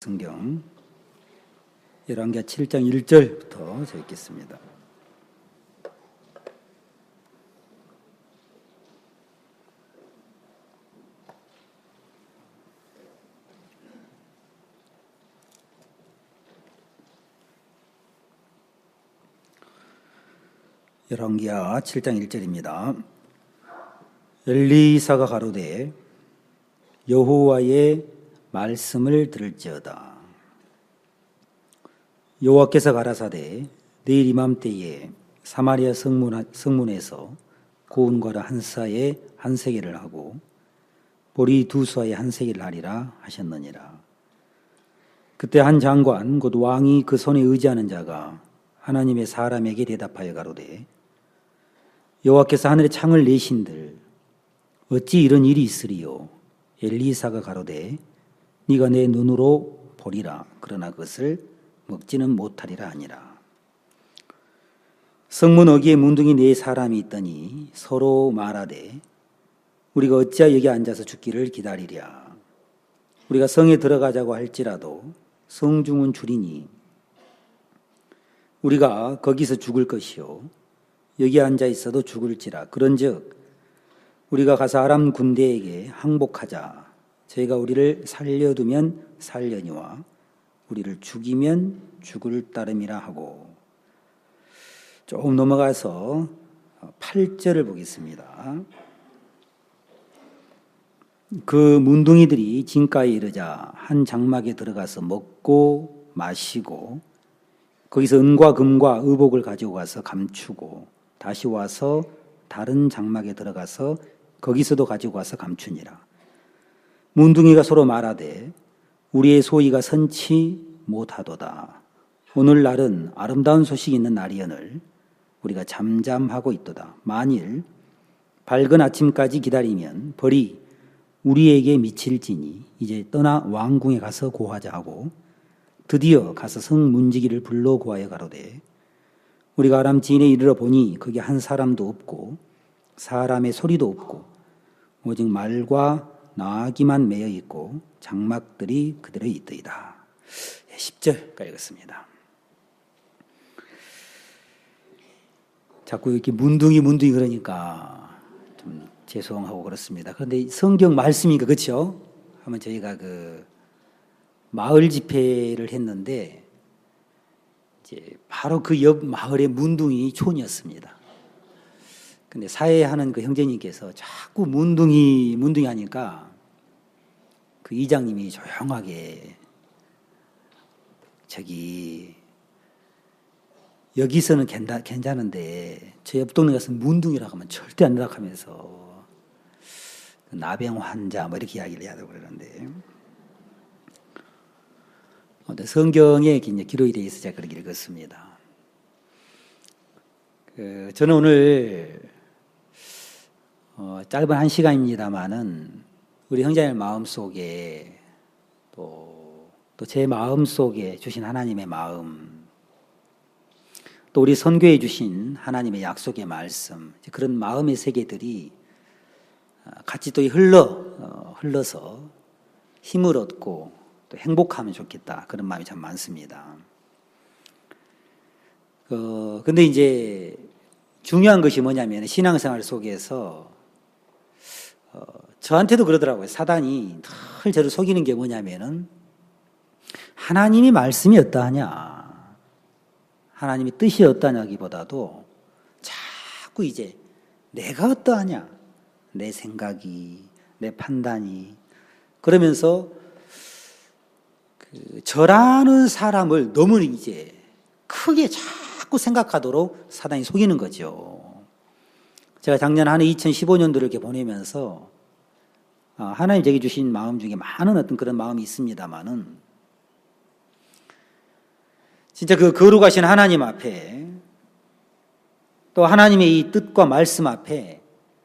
성경 열왕기하 7장 1절부터 읽겠습니다. 열왕기하 7장 1절입니다. 엘리사가 가로되 여호와의 말씀을 들을지어다. 여호와께서 가라사대 내일 이맘때에 사마리아 성문에서 고운 과를 한 사에 한 세겔을 하고 보리 두 사에 한 세겔을 하리라 하셨느니라. 그때 한 장관 곧 왕이 그 손에 의지하는 자가 하나님의 사람에게 대답하여 가로되 여호와께서 하늘에 창을 내신들 어찌 이런 일이 있으리요. 엘리사가 가로되 네가 내 눈으로 보리라. 그러나 그것을 먹지는 못하리라 하니라. 성문 어귀에 문둥이 네 사람이 있더니 서로 말하되 우리가 어찌하여 여기 앉아서 죽기를 기다리랴. 우리가 성에 들어가자고 할지라도 성중은 줄이니 우리가 거기서 죽을 것이요 여기 앉아 있어도 죽을지라. 그런즉 우리가 가서 아람 군대에게 항복하자. 저희가 우리를 살려두면 살려니와 우리를 죽이면 죽을 따름이라 하고. 조금 넘어가서 8절을 보겠습니다. 그 문둥이들이 진가에 이르자 한 장막에 들어가서 먹고 마시고 거기서 은과 금과 의복을 가지고 가서 감추고 다시 와서 다른 장막에 들어가서 거기서도 가지고 와서 감추니라. 문둥이가 서로 말하되 우리의 소위가 선치 못하도다. 오늘날은 아름다운 소식이 있는 날이여늘 우리가 잠잠하고 있도다. 만일 밝은 아침까지 기다리면 벌이 우리에게 미칠지니 이제 떠나 왕궁에 가서 고하자 하고 드디어 가서 성문지기를 불러 고하여 가로되 우리가 아람 지인에 이르러 보니 거기 한 사람도 없고 사람의 소리도 없고 오직 말과 나귀만 매여 있고 장막들이 그대로 있더이다. 10절까지 읽었습니다. 자꾸 이렇게 문둥이 그러니까 좀 죄송하고 그렇습니다. 그런데 성경 말씀이니까 그렇죠? 하면 저희가 그 마을 집회를 했는데 이제 바로 그 옆 마을의 문둥이 촌이었습니다. 근데 사회하는 그 형제님께서 자꾸 문둥이 하니까 그 이장님이 조용하게 저기 여기서는 괜찮은데 저 옆 동네 가서 문둥이라고 하면 절대 안 되라고 하면서 나병 환자 뭐 이렇게 이야기를 해야 되고 그러는데 성경에 이제 기록이 되어 있어서 제가 그렇게 읽었습니다. 저는 오늘 짧은 한 시간입니다만은 우리 형제님 마음속에 또 제 마음속에 주신 하나님의 마음 또 우리 선교에 주신 하나님의 약속의 말씀 그런 마음의 세계들이 같이 또 흘러서 힘을 얻고 또 행복하면 좋겠다 그런 마음이 참 많습니다. 근데 이제 중요한 것이 뭐냐면 신앙생활 속에서 저한테도 그러더라고요. 사단이 늘 저를 속이는 게 뭐냐면은 하나님이 말씀이 어떠하냐, 하나님의 뜻이 어떠하냐기보다도 자꾸 이제 내가 어떠하냐, 내 생각이, 내 판단이 그러면서 저라는 사람을 너무 이제 크게 자꾸 생각하도록 사단이 속이는 거죠. 제가 작년 한 해 2015년도를 이렇게 보내면서 하나님 제게 주신 마음 중에 많은 어떤 그런 마음이 있습니다만은 진짜 그 거룩하신 하나님 앞에 또 하나님의 이 뜻과 말씀 앞에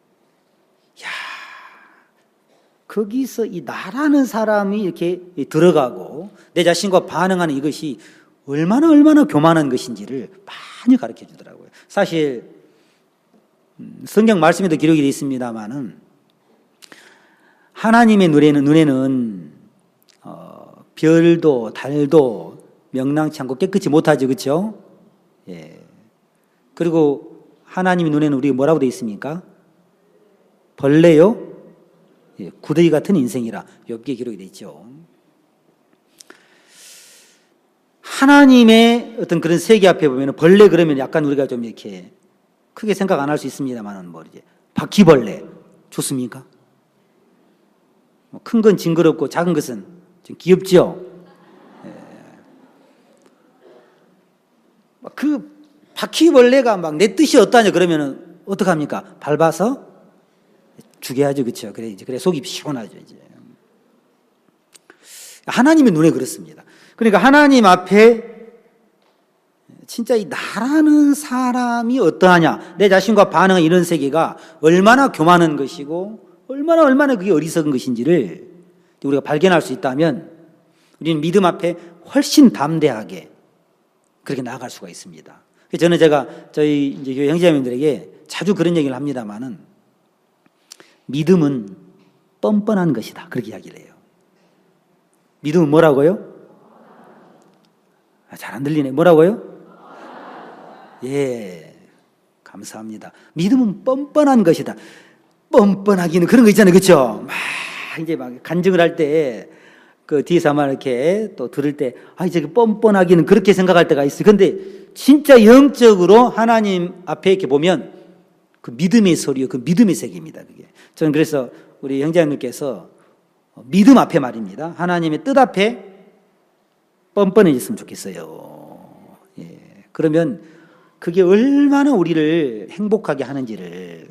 거기서 이 나라는 사람이 이렇게 들어가고 내 자신과 반응하는 이것이 얼마나 교만한 것인지를 많이 가르쳐 주더라고요. 사실 성경 말씀에도 기록이 되어 있습니다만은 하나님의 눈에는 별도 달도 명랑치 않고 깨끗이 못하죠. 그렇죠? 예. 그리고 하나님의 눈에는 우리가 뭐라고 되어 있습니까? 벌레요? 예, 구더기 같은 인생이라 욥기에 기록이 되어 있죠. 하나님의 어떤 그런 세계 앞에 보면 벌레 그러면 약간 우리가 좀 이렇게 크게 생각 안 할 수 있습니다만은 뭐 이제 바퀴벌레 좋습니까? 큰 건 징그럽고 작은 것은 좀 귀엽죠? 예. 그 바퀴벌레가 막 내 뜻이 어떠냐 그러면은 어떡합니까? 밟아서 죽여야죠. 그렇죠? 그래 속이 시원하죠, 이제. 하나님의 눈에 그렇습니다. 그러니까 하나님 앞에 진짜 이 나라는 사람이 어떠하냐, 내 자신과 반응한 이런 세계가 얼마나 교만한 것이고 얼마나 그게 어리석은 것인지를 우리가 발견할 수 있다면 우리는 믿음 앞에 훨씬 담대하게 그렇게 나아갈 수가 있습니다. 저는 저희 이제 교회 형제자매들에게 자주 그런 얘기를 합니다만은 믿음은 뻔뻔한 것이다. 그렇게 이야기를 해요. 믿음은 뭐라고요? 잘 안 들리네. 뭐라고요? 예, 감사합니다. 믿음은 뻔뻔한 것이다. 뻔뻔하기는 그런 거 있잖아요. 그렇죠? 이제 막 간증을 할 때 그 뒤에서 아마 이렇게 또 들을 때 저기 뻔뻔하기는 그렇게 생각할 때가 있어요. 근데 진짜 영적으로 하나님 앞에 이렇게 보면 그 믿음의 소리요, 그 믿음의 세계입니다. 그게. 저는 그래서 우리 형제님께서 믿음 앞에 말입니다. 하나님의 뜻 앞에 뻔뻔해졌으면 좋겠어요. 예. 그러면 그게 얼마나 우리를 행복하게 하는지를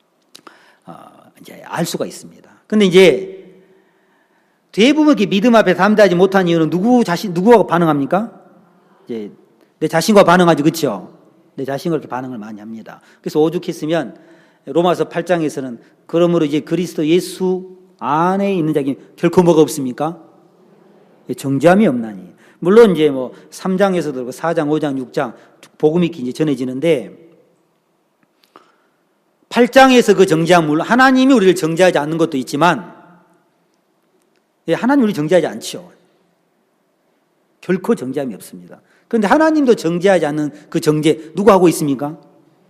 이제 알 수가 있습니다. 근데 이제 대부분 이렇게 믿음 앞에 담대하지 못한 이유는 누구하고 반응합니까? 이제 내 자신과 반응하죠. 그렇죠? 내 자신과 이렇게 반응을 많이 합니다. 그래서 오죽했으면 로마서 8장에서는 그러므로 이제 그리스도 예수 안에 있는 자에게 결코 뭐가 없습니까? 정죄함이 없나니. 물론 이제 뭐 3장에서도 그렇고 4장, 5장, 6장 복음이 이제 전해지는데 8장에서 그 정죄함, 물론 하나님이 우리를 정죄하지 않는 것도 있지만 하나님 우리 정죄하지 않죠. 결코 정죄함이 없습니다. 그런데 하나님도 정죄하지 않는 그 정죄 누가 하고 있습니까?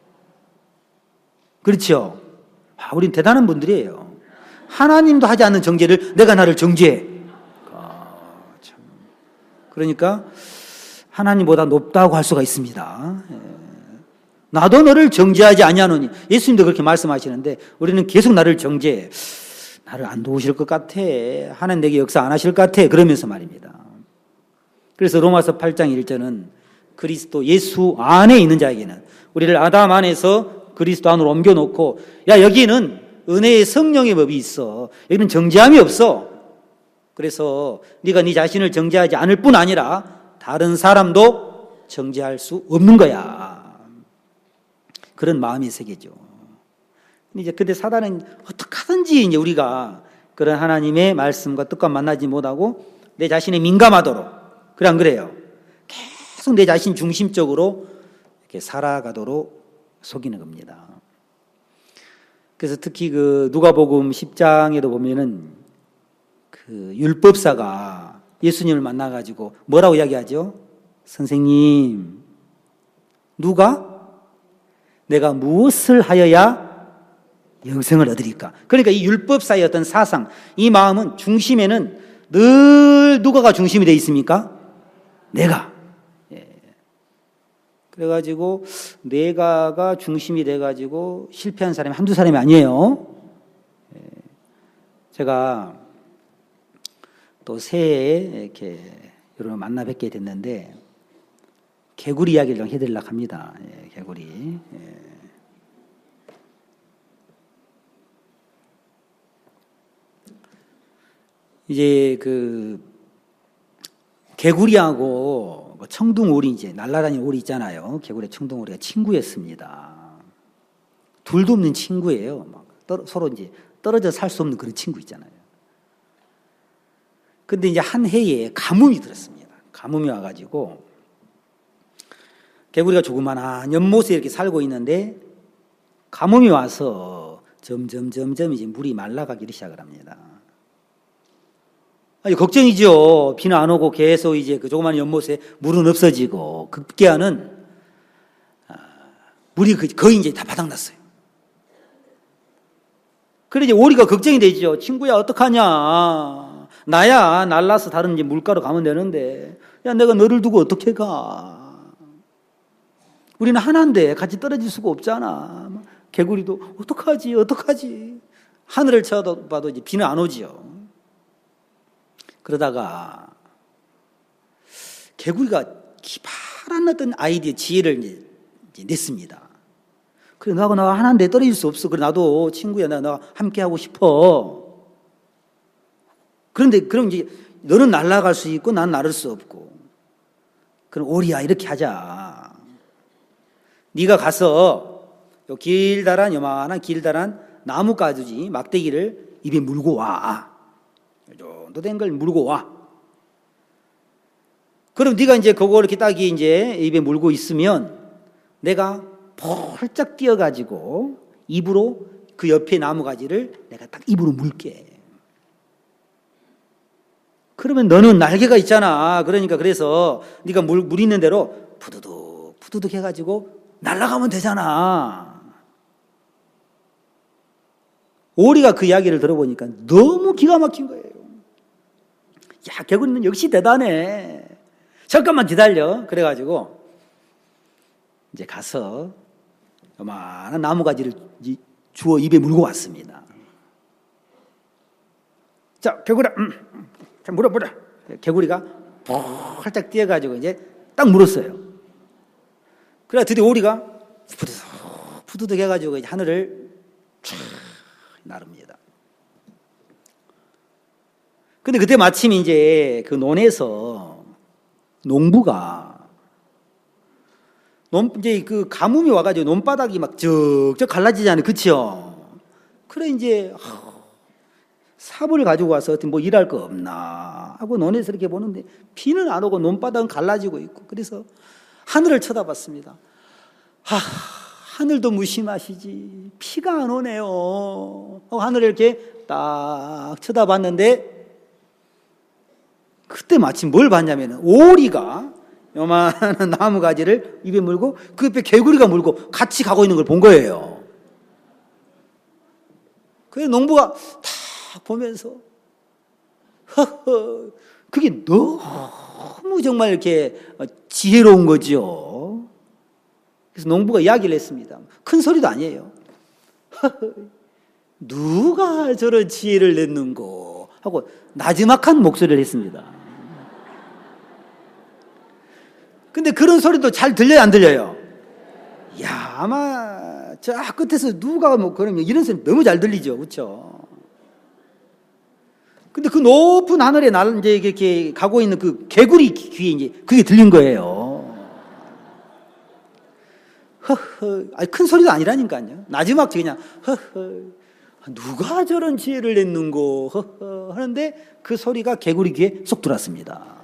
그렇죠. 우린 대단한 분들이에요. 하나님도 하지 않는 정죄를 내가 나를 정죄해. 참. 그러니까 하나님보다 높다고 할 수가 있습니다. 나도 너를 정죄하지 아니하노니. 예수님도 그렇게 말씀하시는데 우리는 계속 나를 정죄해. 나를 안 도우실 것 같아. 하나님 내게 역사 안 하실 것 같아. 그러면서 말입니다. 그래서 로마서 8장 1절은 그리스도 예수 안에 있는 자에게는 우리를 아담 안에서 그리스도 안으로 옮겨놓고 여기는 은혜의 성령의 법이 있어. 여기는 정죄함이 없어. 그래서 네가 네 자신을 정죄하지 않을 뿐 아니라 다른 사람도 정죄할 수 없는 거야. 그런 마음의 세계죠. 근데 사단은 어떻게 하든지 이제 우리가 그런 하나님의 말씀과 뜻과 만나지 못하고 내 자신에 민감하도록, 그래 안 그래요? 계속 내 자신 중심적으로 이렇게 살아가도록 속이는 겁니다. 그래서 특히 그 누가복음 10장에도 보면은 그 율법사가 예수님을 만나가지고 뭐라고 이야기하죠? 선생님, 누가 내가 무엇을 하여야 영생을 얻으리까? 그러니까 이 율법사의 어떤 사상, 이 마음은 중심에는 늘 누가가 중심이 되어 있습니까? 내가. 그래가지고 내가가 중심이 돼가지고 실패한 사람이 한두 사람이 아니에요. 제가 또 새해에 이렇게 여러분 만나 뵙게 됐는데 개구리 이야기를 좀 해드리려고 합니다. 개구리. 이제 그 개구리하고 청둥오리, 이제 날아다니는 오리 있잖아요. 개구리, 청둥오리가 친구였습니다. 둘도 없는 친구예요. 서로 이제 떨어져 살 수 없는 그런 친구 있잖아요. 근데 이제 한 해에 가뭄이 들었습니다. 가뭄이 와가지고 개구리가 조그마한 연못에 이렇게 살고 있는데 가뭄이 와서 점점 이제 물이 말라가기 시작을 합니다. 아니, 걱정이죠. 비는 안 오고 계속 이제 그 조그마한 연못에 물은 없어지고 급기야는 물이 거의 이제 다 바닥났어요. 그래 이제 오리가 걱정이 되죠. 친구야 어떡하냐. 나야 날라서 다른 이제 물가로 가면 되는데 야 내가 너를 두고 어떻게 가. 우리는 하나인데 같이 떨어질 수가 없잖아. 개구리도 어떡하지. 하늘을 쳐다봐도 이제 비는 안 오지요. 그러다가 개구리가 기발한 어떤 아이디어 지혜를 이제 냈습니다. 그래 너하고 나 하나인데 떨어질 수 없어. 그래 나도 친구야 나 함께 하고 싶어. 그런데 그럼 이제 너는 날아갈 수 있고 난 날을 수 없고. 그럼 오리야 이렇게 하자. 네가 가서 요 길다란 요만한 길다란 나뭇가지 막대기를 입에 물고 와. 이 정도 된 걸 물고 와. 그럼 네가 이제 그거 이렇게 딱 이제 입에 물고 있으면 내가 펄쩍 뛰어가지고 입으로 그 옆에 나무가지를 내가 딱 입으로 물게. 그러면 너는 날개가 있잖아. 그러니까 그래서 네가 물 있는 대로 푸드득 해가지고 날아가면 되잖아. 오리가 그 이야기를 들어보니까 너무 기가 막힌 거예요. 야, 개구리는 역시 대단해. 잠깐만 기다려. 그래가지고 이제 가서 요만한 나무가지를 주워 입에 물고 왔습니다. 자, 개구리야, 자, 물어. 개구리가 활짝 뛰어가지고 이제 딱 물었어요. 그래 드디어 오리가 푸드득 해가지고 이제 하늘을 쫙 나릅니다. 근데 그때 마침 이제 그 논에서 농부가 이제 그 가뭄이 와가지고 논바닥이 막 쩍쩍 갈라지잖아요. 그쵸? 그래 이제 삽을 가지고 와서 어떻게 뭐 일할 거 없나 하고 논에서 이렇게 보는데 비는 안 오고 논바닥은 갈라지고 있고 그래서 하늘을 쳐다봤습니다. 하늘도 무심하시지 피가 안 오네요. 하늘을 이렇게 딱 쳐다봤는데 그때 마침 뭘 봤냐면 오리가 요만한 나무가지를 입에 물고 그 옆에 개구리가 물고 같이 가고 있는 걸 본 거예요. 그래서 농부가 딱 보면서 그게 너무 정말 이렇게 지혜로운 거죠. 그래서 농부가 이야기를 했습니다. 큰 소리도 아니에요. 누가 저런 지혜를 냈는고 하고 나지막한 목소리를 했습니다. 근데 그런 소리도 잘 들려요, 안 들려요? 야, 아마 저 끝에서 누가 뭐 그러면 이런 소리 너무 잘 들리죠, 그렇죠? 근데 그 높은 하늘에 이제 이렇게 가고 있는 그 개구리 귀에 이제 그게 들린 거예요. 아니 큰 소리도 아니라니까요. 나지막 그냥 누가 저런 지혜를 냈는고 하는데 그 소리가 개구리 귀에 쏙 들어왔습니다.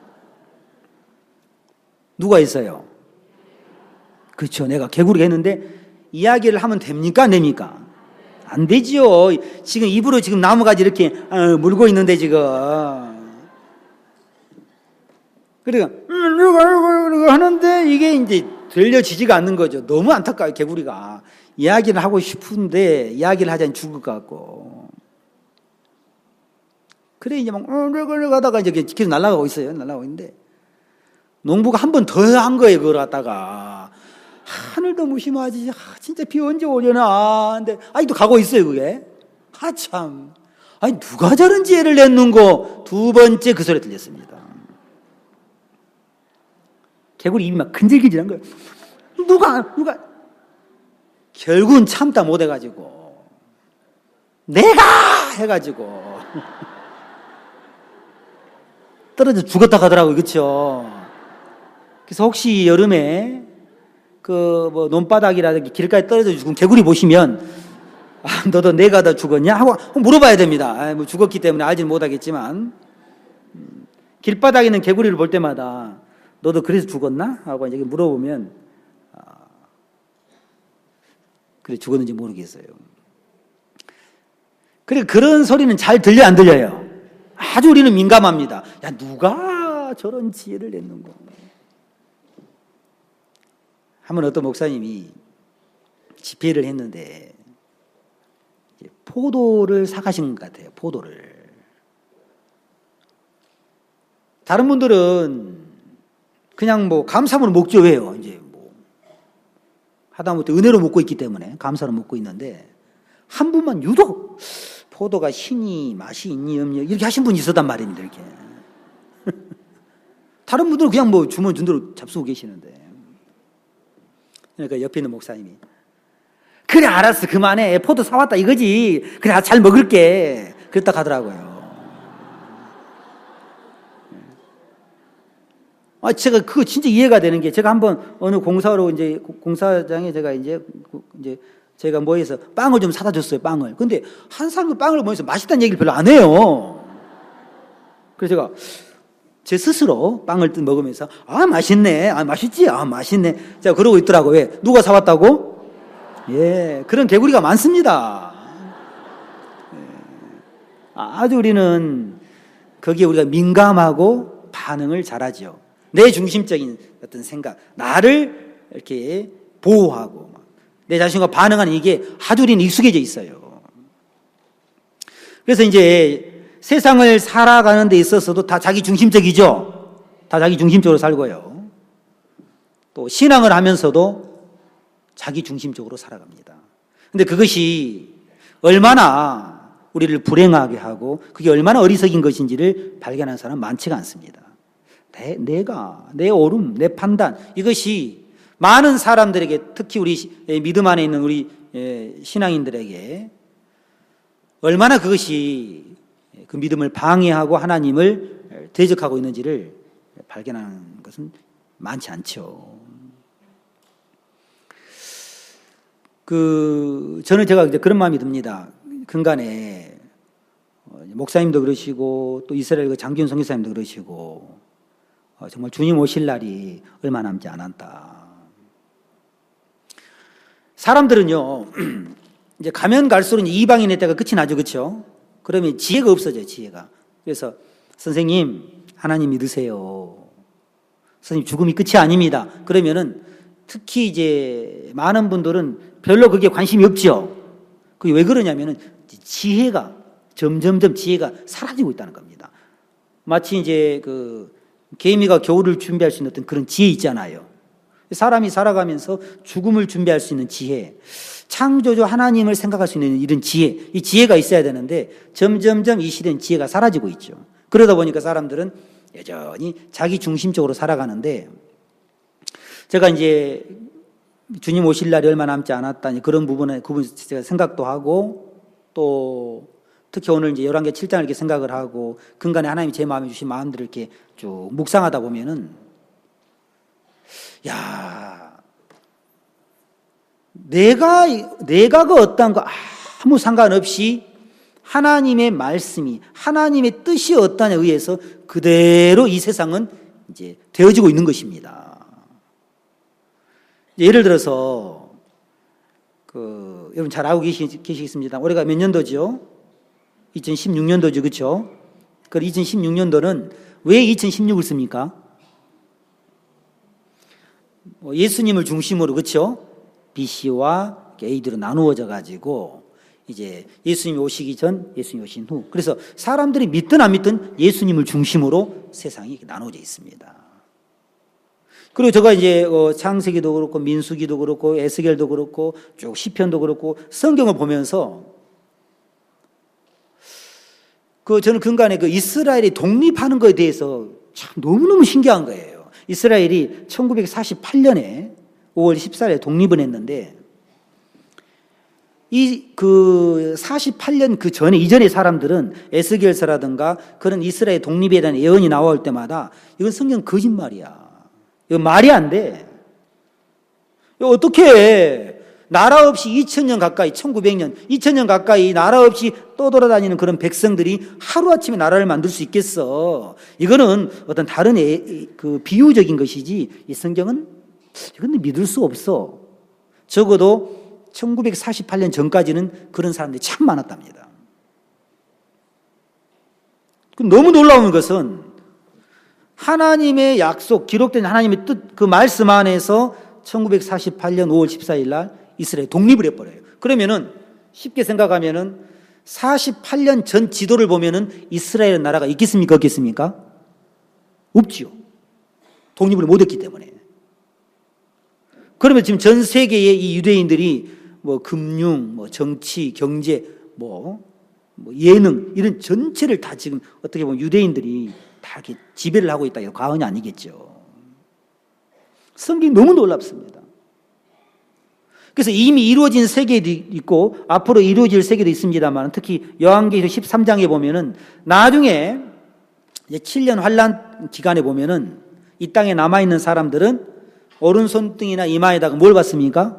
누가 있어요? 그렇죠. 내가 개구리가 했는데 이야기를 하면 됩니까? 안 됩니까? 안 되지요. 지금 입으로 지금 나무가지 이렇게 물고 있는데 지금. 그러니까 누가 하는데 이게 이제 들려지지가 않는 거죠. 너무 안타까워요. 개구리가. 이야기를 하고 싶은데 이야기를 하자니 죽을 것 같고. 그래 이제 막 하다가 이제 계속 날아가고 있어요. 날아가고 있는데 농부가 한 번 더 한 거예요. 그걸 갖다가 하늘도 무심하지. 진짜 비 언제 오려나. 근데 아직도 가고 있어요. 그게. 참. 아니 누가 저런 지혜를 냈는고. 두 번째 그 소리 들렸습니다. 개구리 입이 막 근질근질한 거예요. 누가 결국은 참다 못해가지고 내가 해가지고 떨어져 죽었다 가더라고요. 그렇죠? 그래서 혹시 여름에 그 뭐 논바닥이라든지 길가에 떨어져 죽은 개구리 보시면 너도 내가 다 죽었냐 하고 물어봐야 됩니다. 뭐 죽었기 때문에 알지는 못하겠지만 길바닥에 있는 개구리를 볼 때마다 너도 그래서 죽었나 하고 이제 물어보면 그래 죽었는지 모르겠어요. 그래 그런 소리는 잘 들려 안 들려요? 아주 우리는 민감합니다. 야, 누가 저런 지혜를 냈는가. 한번 어떤 목사님이 집회를 했는데 포도를 사가신 것 같아요. 포도를. 다른 분들은 그냥 뭐 감사로 먹죠. 왜요? 이제 뭐 하다못해 은혜로 먹고 있기 때문에 감사로 먹고 있는데 한 분만 유독 포도가 신이 맛이 있니 없니 이렇게 하신 분이 있었단 말입니다. 이렇게. 다른 분들은 그냥 뭐 주문 준 대로 잡수고 계시는데. 그러니까 옆에 있는 목사님이 그래 알았어 그만해 포도 사왔다 이거지 그래 잘 먹을게 그랬다 가더라고요. 제가 그거 진짜 이해가 되는 게 제가 한번 어느 공사로 이제 공사장에 제가 뭐해서 빵을 좀 사다 줬어요. 빵을. 근데 한 사람도 빵을 먹으면서 맛있다는 얘기를 별로 안 해요. 그래서 제가 제 스스로 빵을 먹으면서 맛있네 맛있지 맛있네 제가 그러고 있더라고요. 왜? 누가 사왔다고? 예, 그런 개구리가 많습니다. 아주 우리는 거기에 우리가 민감하고 반응을 잘하죠. 내 중심적인 어떤 생각, 나를 이렇게 보호하고 내 자신과 반응하는 이게 아주 우리는 익숙해져 있어요. 그래서 이제 세상을 살아가는 데 있어서도 다 자기 중심적이죠. 다 자기 중심적으로 살고요. 또 신앙을 하면서도 자기 중심적으로 살아갑니다. 근데 그것이 얼마나 우리를 불행하게 하고 그게 얼마나 어리석인 것인지를 발견하는 사람은 많지가 않습니다. 내 옳음, 내 판단 이것이 많은 사람들에게 특히 우리 믿음 안에 있는 우리 신앙인들에게 얼마나 그것이 그 믿음을 방해하고 하나님을 대적하고 있는지를 발견하는 것은 많지 않죠. 제가 이제 그런 마음이 듭니다. 근간에 목사님도 그러시고 또 이스라엘 장기훈 선교사님도 그러시고 정말 주님 오실 날이 얼마 남지 않았다. 사람들은요 이제 가면 갈수록 이방인의 때가 끝이 나죠, 그렇죠? 그러면 지혜가 없어져요, 지혜가. 그래서 선생님 하나님 믿으세요. 선생님 죽음이 끝이 아닙니다. 그러면은 특히 이제 많은 분들은 별로 그게 관심이 없죠. 그게 왜 그러냐면은 지혜가 점점점 지혜가 사라지고 있다는 겁니다. 마치 이제 개미가 겨울을 준비할 수 있는 어떤 그런 지혜 있잖아요. 사람이 살아가면서 죽음을 준비할 수 있는 지혜, 창조주 하나님을 생각할 수 있는 이런 지혜, 이 지혜가 있어야 되는데 점점점 이 시대는 지혜가 사라지고 있죠. 그러다 보니까 사람들은 여전히 자기 중심적으로 살아가는데 제가 이제 주님 오실 날이 얼마 남지 않았다니 그런 부분에 제가 생각도 하고 또 특히 오늘 이제 열왕기 7장을 이렇게 생각을 하고 근간에 하나님이 제 마음에 주신 마음들을 이렇게 쭉 묵상하다 보면은 야, 내가 그 어떠한 거 아무 상관없이 하나님의 말씀이 하나님의 뜻이 어떠냐에 의해서 그대로 이 세상은 이제 되어지고 있는 것입니다. 예를 들어서 여러분 잘 알고 계시겠습니다. 올해가 몇 년도죠? 2016년도죠, 그렇죠? 그 2016년도는 왜 2016을 씁니까? 예수님을 중심으로 그렇죠? BC와 AD로 나누어져 가지고 이제 예수님이 오시기 전, 예수님이 오신 후. 그래서 사람들이 믿든 안 믿든 예수님을 중심으로 세상이 나누어져 있습니다. 그리고 제가 이제 창세기도 그렇고 민수기도 그렇고 에스겔도 그렇고 쭉 시편도 그렇고 성경을 보면서 저는 근간에 이스라엘이 독립하는 것에 대해서 참 너무너무 신기한 거예요. 이스라엘이 1948년에 5월 14일에 독립을 했는데 이 48년 그 전에 이전의 사람들은 에스겔서라든가 그런 이스라엘 독립에 대한 예언이 나올 때마다 이건 성경 거짓말이야. 이거 말이 안 돼. 어떻게 나라 없이 2000년 가까이 1900년 2000년 가까이 나라 없이 떠돌아다니는 그런 백성들이 하루아침에 나라를 만들 수 있겠어. 이거는 어떤 다른 비유적인 것이지 이 성경은 이건 믿을 수 없어. 적어도 1948년 전까지는 그런 사람들이 참 많았답니다. 너무 놀라운 것은 하나님의 약속, 기록된 하나님의 뜻, 그 말씀 안에서 1948년 5월 14일 날 이스라엘 독립을 해버려요. 그러면은 쉽게 생각하면은 48년 전 지도를 보면은 이스라엘 나라가 있겠습니까? 없겠습니까? 없지요. 독립을 못했기 때문에. 그러면 지금 전 세계의 이 유대인들이 뭐 금융, 뭐 정치, 경제, 뭐 예능 이런 전체를 다 지금 어떻게 보면 유대인들이 다 이렇게 지배를 하고 있다. 이거 과언이 아니겠죠. 성경이 너무 놀랍습니다. 그래서 이미 이루어진 세계도 있고 앞으로 이루어질 세계도 있습니다만 특히 요한계시록 13장에 보면은 나중에 이제 7년 환란 기간에 보면은 이 땅에 남아있는 사람들은 오른손등이나 이마에다가 뭘 받습니까?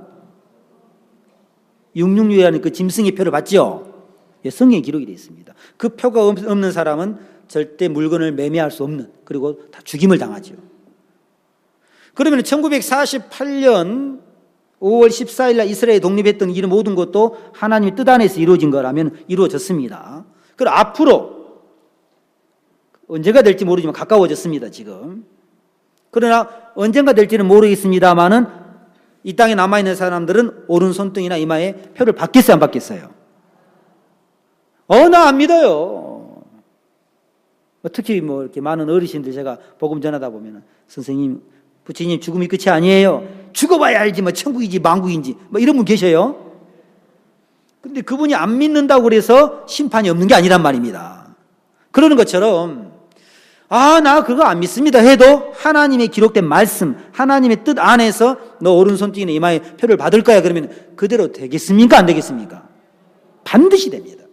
666이라는 그 짐승의 표를 받죠? 예, 성경에 기록이 되어 있습니다. 그 표가 없는 사람은 절대 물건을 매매할 수 없는, 그리고 다 죽임을 당하죠. 그러면 1948년 5월 14일 날 이스라엘이 독립했던 이 모든 것도 하나님의 뜻 안에서 이루어진 거라면 이루어졌습니다. 그리고 앞으로 언제가 될지 모르지만 가까워졌습니다, 지금. 그러나 언젠가 될지는 모르겠습니다만은 이 땅에 남아있는 사람들은 오른손등이나 이마에 표를 받겠어요, 안 받겠어요? 나 안 믿어요. 특히 뭐 이렇게 많은 어르신들 제가 복음 전하다 보면은 선생님, 부처님 죽음이 끝이 아니에요. 죽어봐야 알지 뭐 천국이지 망국인지 뭐 이런 분 계셔요. 근데 그분이 안 믿는다고 그래서 심판이 없는 게 아니란 말입니다. 그러는 것처럼 나 그거 안 믿습니다 해도 하나님의 기록된 말씀, 하나님의 뜻 안에서 너 오른손등이나 이마에 표를 받을 거야 그러면 그대로 되겠습니까? 안 되겠습니까? 반드시 됩니다.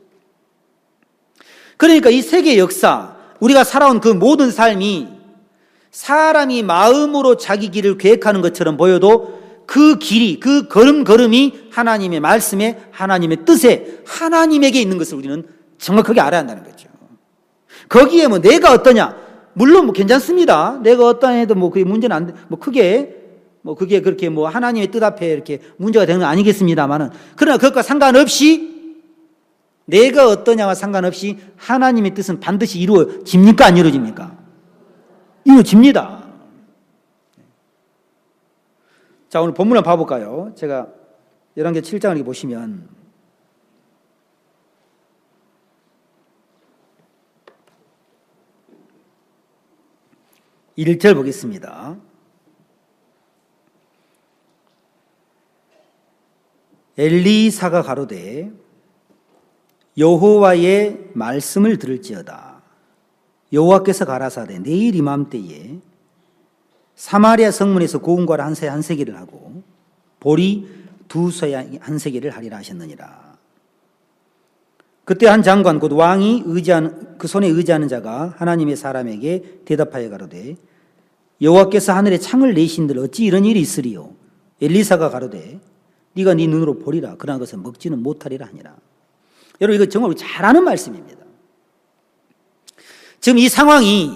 그러니까 이 세계 역사, 우리가 살아온 그 모든 삶이 사람이 마음으로 자기 길을 계획하는 것처럼 보여도 그 길이, 그 걸음걸음이 하나님의 말씀에, 하나님의 뜻에, 하나님에게 있는 것을 우리는 정확하게 알아야 한다는 거죠. 거기에 뭐 내가 어떠냐? 물론 뭐 괜찮습니다. 내가 어떠냐 해도 뭐 그게 문제는 안 돼. 뭐 그게 그렇게 뭐 하나님의 뜻 앞에 이렇게 문제가 되는 건 아니겠습니다만은 그러나 그것과 상관없이 내가 어떠냐와 상관없이 하나님의 뜻은 반드시 이루어집니까? 안 이루어집니까? 이루어집니다. 자, 오늘 본문을 봐볼까요? 제가 열왕기 7장을 이렇게 보시면 1절 보겠습니다. 엘리사가 가로되 여호와의 말씀을 들을지어다. 여호와께서 가라사대 내일 이맘때에 사마리아 성문에서 고운과를 한 세 한 세기를 하고 보리 두 세 한 세기를 하리라 하셨느니라. 그때 한 장관 곧 왕이 그 손에 의지하는 자가 하나님의 사람에게 대답하여 가로되 여호와께서 하늘에 창을 내신들 어찌 이런 일이 있으리요? 엘리사가 가로되 네가 네 눈으로 보리라. 그러나 그것을 먹지는 못하리라 하니라. 여러분 이거 정말 잘 아는 말씀입니다. 지금 이 상황이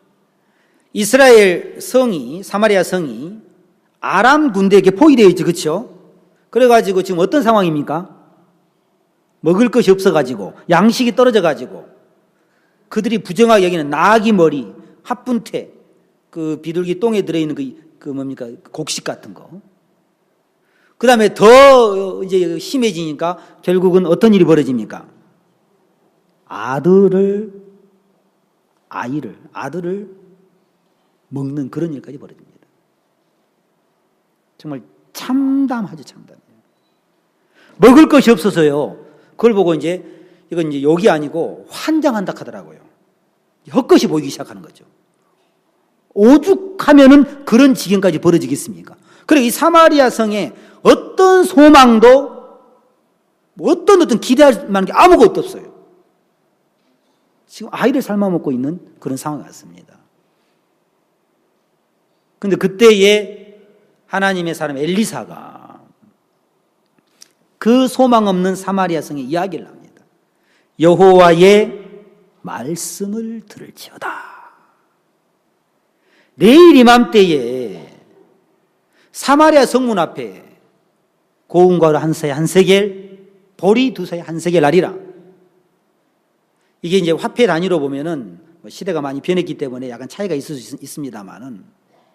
이스라엘 성이, 사마리아 성이 아람 군대에게 포위되어 있죠. 그렇죠? 그래가지고 지금 어떤 상황입니까? 먹을 것이 없어가지고 양식이 떨어져가지고 그들이 부정하게 여기는 나귀 머리, 합분태, 그 비둘기 똥에 들어있는 그 뭡니까? 곡식 같은 거. 그 다음에 더 이제 심해지니까 결국은 어떤 일이 벌어집니까? 아들을 먹는 그런 일까지 벌어집니다. 정말 참담하죠, 참담해요. 먹을 것이 없어서요. 그걸 보고 이제 이건 이제 욕이 아니고 환장한다 하더라고요. 헛것이 보이기 시작하는 거죠. 오죽하면은 그런 지경까지 벌어지겠습니까? 그리고 이 사마리아 성에 어떤 소망도 어떤 기대할 만한 게 아무것도 없어요. 지금 아이를 삶아먹고 있는 그런 상황 같습니다. 그런데 그때에 하나님의 사람 엘리사가 그 소망 없는 사마리아 성에 이야기를 합니다. 여호와의 말씀을 들을지어다. 내일 이맘때에 사마리아 성문 앞에 고운과를 한 세겔, 보리 두 세겔 한 세겔 하리라. 이게 이제 화폐 단위로 보면은 시대가 많이 변했기 때문에 약간 차이가 있을 수 있습니다만은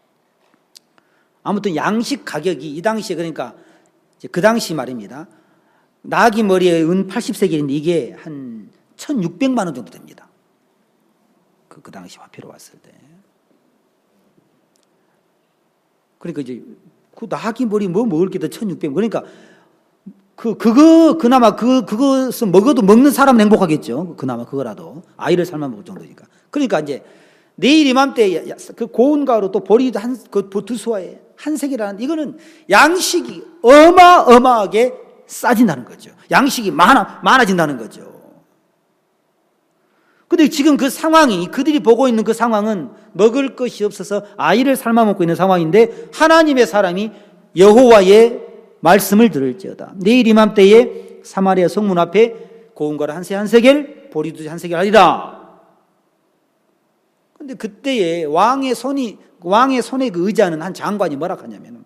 아무튼 양식 가격이 이 당시에 그러니까 그 당시 말입니다. 나귀 머리에 은 80세겔인데 이게 한 1,600만 원 정도 됩니다. 그 당시 화폐로 봤을 때. 그러니까 이제 그 나귀 머리 뭐 먹을 게 더 1,600. 그러니까 그나마 그것은 먹어도 먹는 사람은 행복하겠죠. 그나마 그거라도 아이를 삶아 먹을 정도니까. 그러니까 이제 내일 이맘때 그 고운 가루 또 보리도 그 두수와에 한 세겔이라는 이거는 양식이 어마어마하게 싸진다는 거죠. 양식이 많아진다는 거죠. 근데 지금 그 상황이 그들이 보고 있는 그 상황은 먹을 것이 없어서 아이를 삶아 먹고 있는 상황인데 하나님의 사람이 여호와의 말씀을 들을지어다. 내일 이맘때에 사마리아 성문 앞에 고운 가루 한 세겔, 보리도 한 세겔 하리라. 근데 그때에 왕의 손에 그 의지하는 한 장관이 뭐라 하냐면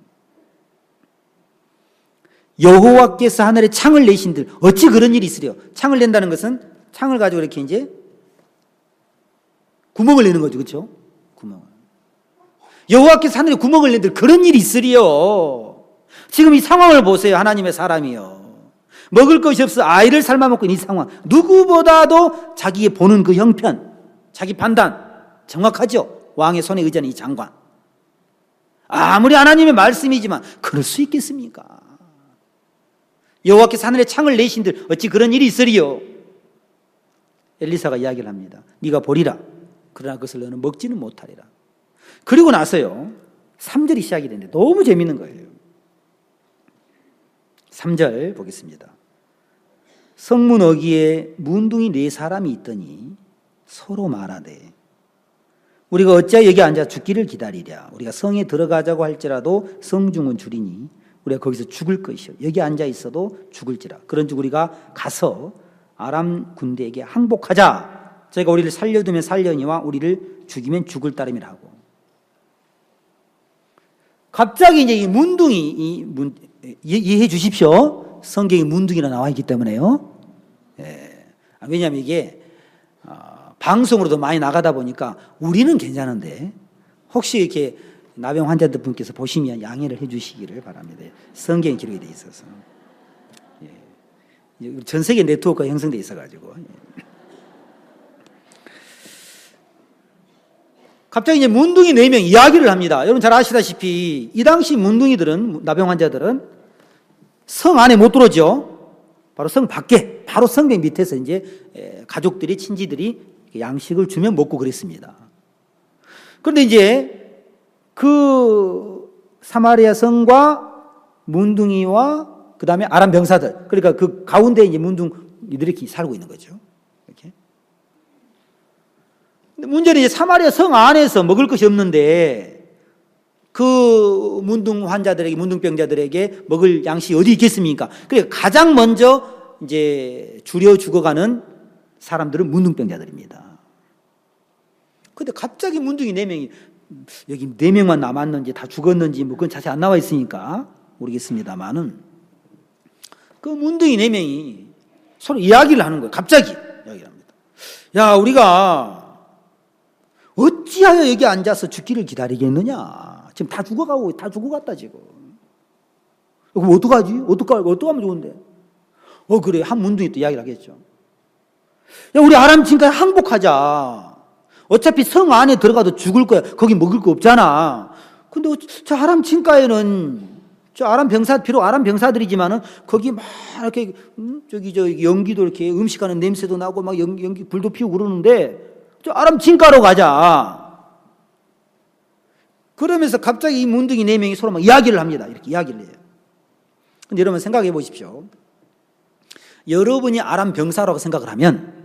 여호와께서 하늘에 창을 내신들 어찌 그런 일이 있으려. 창을 낸다는 것은 창을 가지고 이렇게 이제 구멍을 내는 거죠. 그렇죠? 구멍을. 여호와께서 하늘에 구멍을 낸들 그런 일이 있으리요. 지금 이 상황을 보세요. 하나님의 사람이요. 먹을 것이 없어 아이를 삶아 먹고 있는 이 상황. 누구보다도 자기의 보는 그 형편, 자기 판단 정확하죠. 왕의 손에 의지하는 이 장관. 아무리 하나님의 말씀이지만 그럴 수 있겠습니까? 여호와께서 하늘에 창을 내신들 어찌 그런 일이 있으리요. 엘리사가 이야기를 합니다. 네가 보리라. 그러나 그것을 너는 먹지는 못하리라. 그리고 나서요 3절이 시작이 되는데 너무 재밌는 거예요. 3절 보겠습니다. 성문 어귀에 문둥이 4사람이 있더니 서로 말하되 우리가 어찌하여 여기 앉아 죽기를 기다리랴. 우리가 성에 들어가자고 할지라도 성중은 줄이니 우리가 거기서 죽을 것이요 여기 앉아 있어도 죽을지라. 그런즉 우리가 가서 아람 군대에게 항복하자. 저희가 우리를 살려두면 살려니와 우리를 죽이면 죽을 따름이라고. 갑자기 이제 이 문둥이 이해해 주십시오. 성경에 문둥이라 나와 있기 때문에요. 예. 왜냐하면 이게 방송으로도 많이 나가다 보니까 우리는 괜찮은데 혹시 이렇게 나병 환자들 분께서 보시면 양해를 해 주시기를 바랍니다. 성경에 기록이 되어 있어서. 예. 전 세계 네트워크가 형성되어 있어가지고. 갑자기 이제 문둥이 4명 이야기를 합니다. 여러분 잘 아시다시피 이 당시 문둥이들은, 나병 환자들은 성 안에 못 들어오죠. 바로 성 밖에, 바로 성벽 밑에서 이제 가족들이, 친지들이 양식을 주면 먹고 그랬습니다. 그런데 이제 그 사마리아 성과 문둥이와 그 다음에 아람 병사들, 그러니까 그 가운데 이제 문둥이들이 살고 있는 거죠. 이렇게. 근데 문제는 이제 사마리아 성 안에서 먹을 것이 없는데 그 문둥 환자들에게, 문둥병자들에게 먹을 양식이 어디 있겠습니까? 그러니까 가장 먼저 이제 줄여 죽어가는 사람들은 문둥병자들입니다. 근데 갑자기 문둥이 4명이, 여기 4명만 남았는지 다 죽었는지 뭐 그건 자세히 안 나와 있으니까 모르겠습니다만은 그 문둥이 4명이 서로 이야기를 하는 거예요. 갑자기 이야기를 합니다. 야, 우리가 어찌하여 여기 앉아서 죽기를 기다리겠느냐. 지금 다 죽어가고, 다 죽어갔다, 지금. 그럼 어떡하지? 어떡하면 좋은데? 그래. 한 문둥이 또 이야기를 하겠죠. 야, 우리 아람 지금까지 항복하자. 어차피 성 안에 들어가도 죽을 거야. 거기 먹을 거 없잖아. 근데 저 아람 진가에는 저 아람 병사, 비록 아람 병사들이지만은 거기 막 이렇게 저기 연기도 이렇게 음식하는 냄새도 나고 막 연기 불도 피우고 그러는데 저 아람 진가로 가자. 그러면서 갑자기 이 문둥이 4명이 서로 막 이야기를 합니다. 이렇게 이야기를 해요. 근데 여러분 생각해 보십시오. 여러분이 아람 병사라고 생각을 하면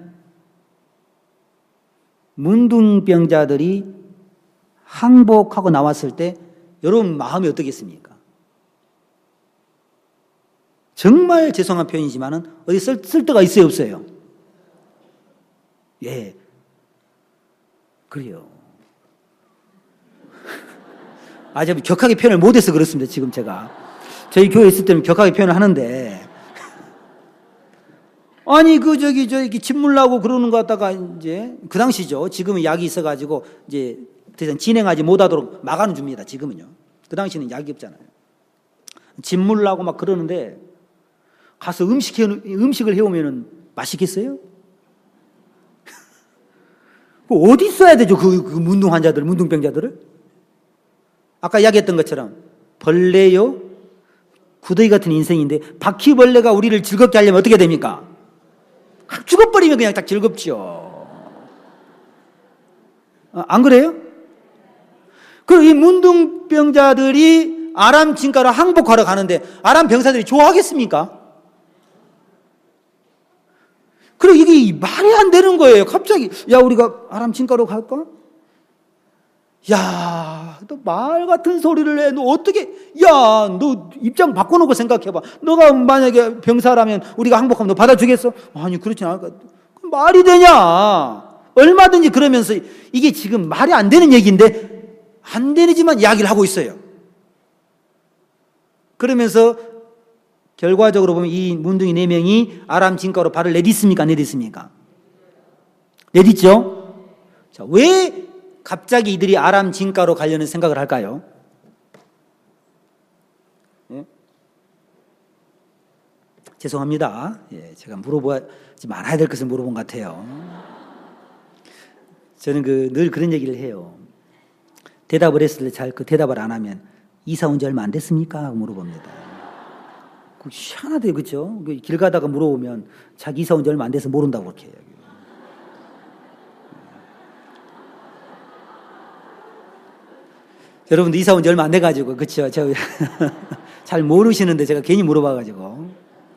문둥병자들이 항복하고 나왔을 때 여러분 마음이 어떻겠습니까? 정말 죄송한 표현이지만은 어디 쓸 데가 있어요, 없어요? 예. 그래요. 좀 격하게 표현을 못해서 그렇습니다, 지금 제가. 저희 교회에 있을 때는 격하게 표현을 하는데 아니, 저기, 침물 나고 그러는 거 갖다가 이제, 그 당시죠. 지금은 약이 있어가지고, 이제, 더 이상 진행하지 못하도록 막아는 줍니다. 지금은요. 그 당시는 약이 없잖아요. 진물 나고 막 그러는데, 가서 음식을 해오면은 맛있겠어요? 어디 써야 되죠? 그 문둥 환자들, 문둥병자들을? 아까 이야기했던 것처럼, 벌레요? 구더기 같은 인생인데, 바퀴벌레가 우리를 즐겁게 하려면 어떻게 됩니까? 죽어버리면 그냥 딱 즐겁죠. 안 그래요? 그리고 이 문둥병자들이 아람 진가로 항복하러 가는데 아람 병사들이 좋아하겠습니까? 그리고 이게 말이 안 되는 거예요. 갑자기 야 우리가 아람 진가로 갈까? 야, 너 말 같은 소리를 해. 너 어떻게, 야, 너 입장 바꿔놓고 생각해봐. 너가 만약에 병사라면 우리가 항복하면 너 받아주겠어? 아니, 그렇진 않을 것 같아. 말이 되냐? 얼마든지 그러면서 이게 지금 말이 안 되는 얘기인데 안 되지만 이야기를 하고 있어요. 그러면서 결과적으로 보면 이 문둥이 4명이 아람 진가로 발을 내딛습니까? 안 내딛습니까? 내딛죠? 자, 왜 갑자기 이들이 아람 진가로 가려는 생각을 할까요? 예? 죄송합니다. 예, 제가 물어보지 말아야 될 것을 물어본 것 같아요. 저는 늘 그런 얘기를 해요. 대답을 했을 때 그 대답을 안 하면 이사 온 지 얼마 안 됐습니까? 하고 물어봅니다. 그 희한하대요, 그렇죠? 길 가다가 물어보면 자기 이사 온 지 얼마 안 돼서 모른다고 그렇게 해요. 여러분도 이사 온 지 얼마 안 돼가지고, 그쵸? 잘 모르시는데 제가 괜히 물어봐가지고.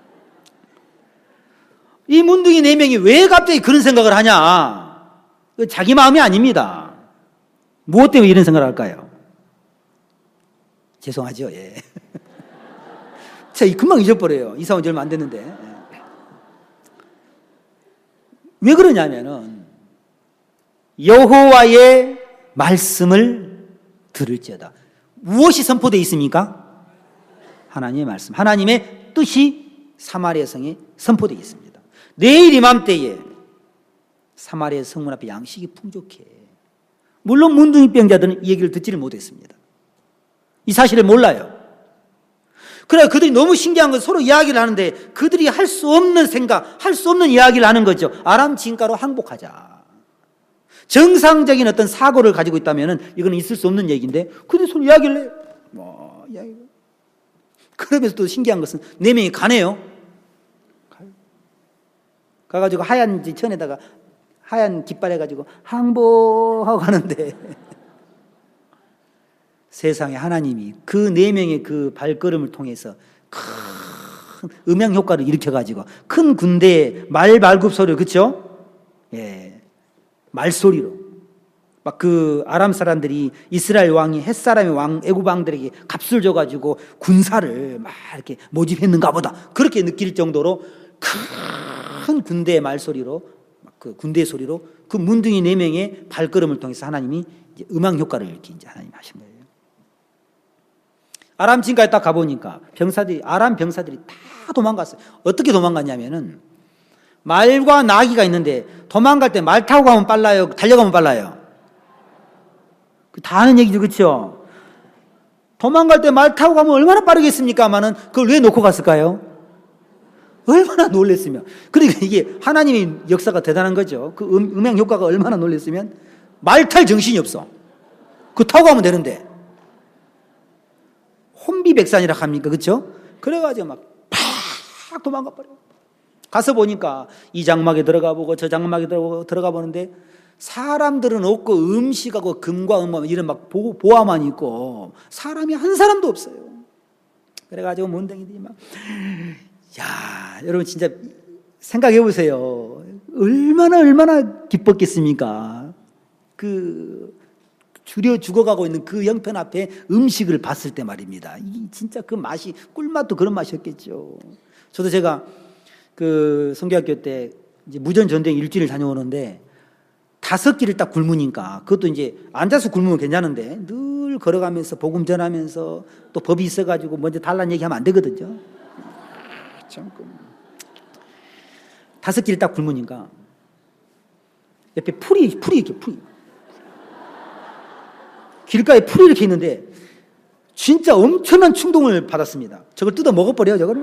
이 문둥이 4명이 왜 갑자기 그런 생각을 하냐? 자기 마음이 아닙니다. 무엇 때문에 이런 생각을 할까요? 죄송하죠, 예. 제가 금방 잊어버려요. 이사 온 지 얼마 안 됐는데. 왜 그러냐면은, 여호와의 말씀을 들을지어다. 무엇이 선포되어 있습니까? 하나님의 말씀, 하나님의 뜻이 사마리아 성에 선포되어 있습니다. 내일 이맘때에 사마리아 성문 앞에 양식이 풍족해. 물론 문둥이병자들은 이 얘기를 듣지를 못했습니다. 이 사실을 몰라요. 그래, 그들이 너무 신기한 건 서로 이야기를 하는데 그들이 할 수 없는 생각, 할 수 없는 이야기를 하는 거죠. 아람 진가로 항복하자. 정상적인 어떤 사고를 가지고 있다면 이건 있을 수 없는 얘기인데 그들이 서로 이야기를 해요. 그러면서 또 신기한 것은 4명이 가네요. 가가지고 하얀 천에다가 하얀 깃발 해가지고 항복하고 가는데 세상에 하나님이 그 4명의 그 발걸음을 통해서 큰 음향 효과를 일으켜가지고 큰 군대의 말발굽 소리를, 그쵸? 예. 말소리로. 막 그 아람 사람들이 이스라엘 왕이 햇사람의 왕, 애굽 왕들에게 값을 줘가지고 군사를 막 이렇게 모집했는가 보다. 그렇게 느낄 정도로 큰 군대의 말소리로, 그 군대의 소리로 그 문둥이 4명의 발걸음을 통해서 하나님이 이제 음악 효과를 이렇게 이제 하나님 하신 거예요. 아람 진가에 딱 가보니까 아람 병사들이 다 도망갔어요. 어떻게 도망갔냐면은 말과 나귀가 있는데 도망갈 때 말 타고 가면 빨라요? 달려가면 빨라요? 다 아는 얘기죠, 그렇죠? 도망갈 때 말 타고 가면 얼마나 빠르겠습니까마는 그걸 왜 놓고 갔을까요? 얼마나 놀랬으면. 그러니까 이게 하나님의 역사가 대단한 거죠. 그 음향 효과가 얼마나 놀랬으면 말 탈 정신이 없어. 그거 타고 가면 되는데. 혼비백산이라 합니까, 그렇죠? 그래가지고 막 팍 도망가 버려. 가서 보니까 이 장막에 들어가 보고 저 장막에 들어가 보는데 사람들은 없고 음식하고 금과 은 이런 막 보화만 있고 사람이 한 사람도 없어요. 그래가지고 문둥이들이 막, 야, 여러분 진짜 생각해 보세요. 얼마나 기뻤겠습니까? 그 줄여 죽어가고 있는 그 형편 앞에 음식을 봤을 때 말입니다. 진짜 그 맛이, 꿀맛도 그런 맛이었겠죠. 저도 제가 그 성교학교 때 이제 무전전쟁 일주일 다녀오는데 5끼를 딱 굶으니까, 그것도 이제 앉아서 굶으면 괜찮은데 늘 걸어가면서 복음 전하면서 또 법이 있어가지고 먼저 달라는 얘기하면 안 되거든요. 참. 다섯 길 딱 굶으니까 옆에 풀이 이렇게 풀이. 길가에 풀이 이렇게 있는데 진짜 엄청난 충동을 받았습니다. 저걸 뜯어 먹어버려요, 저거를.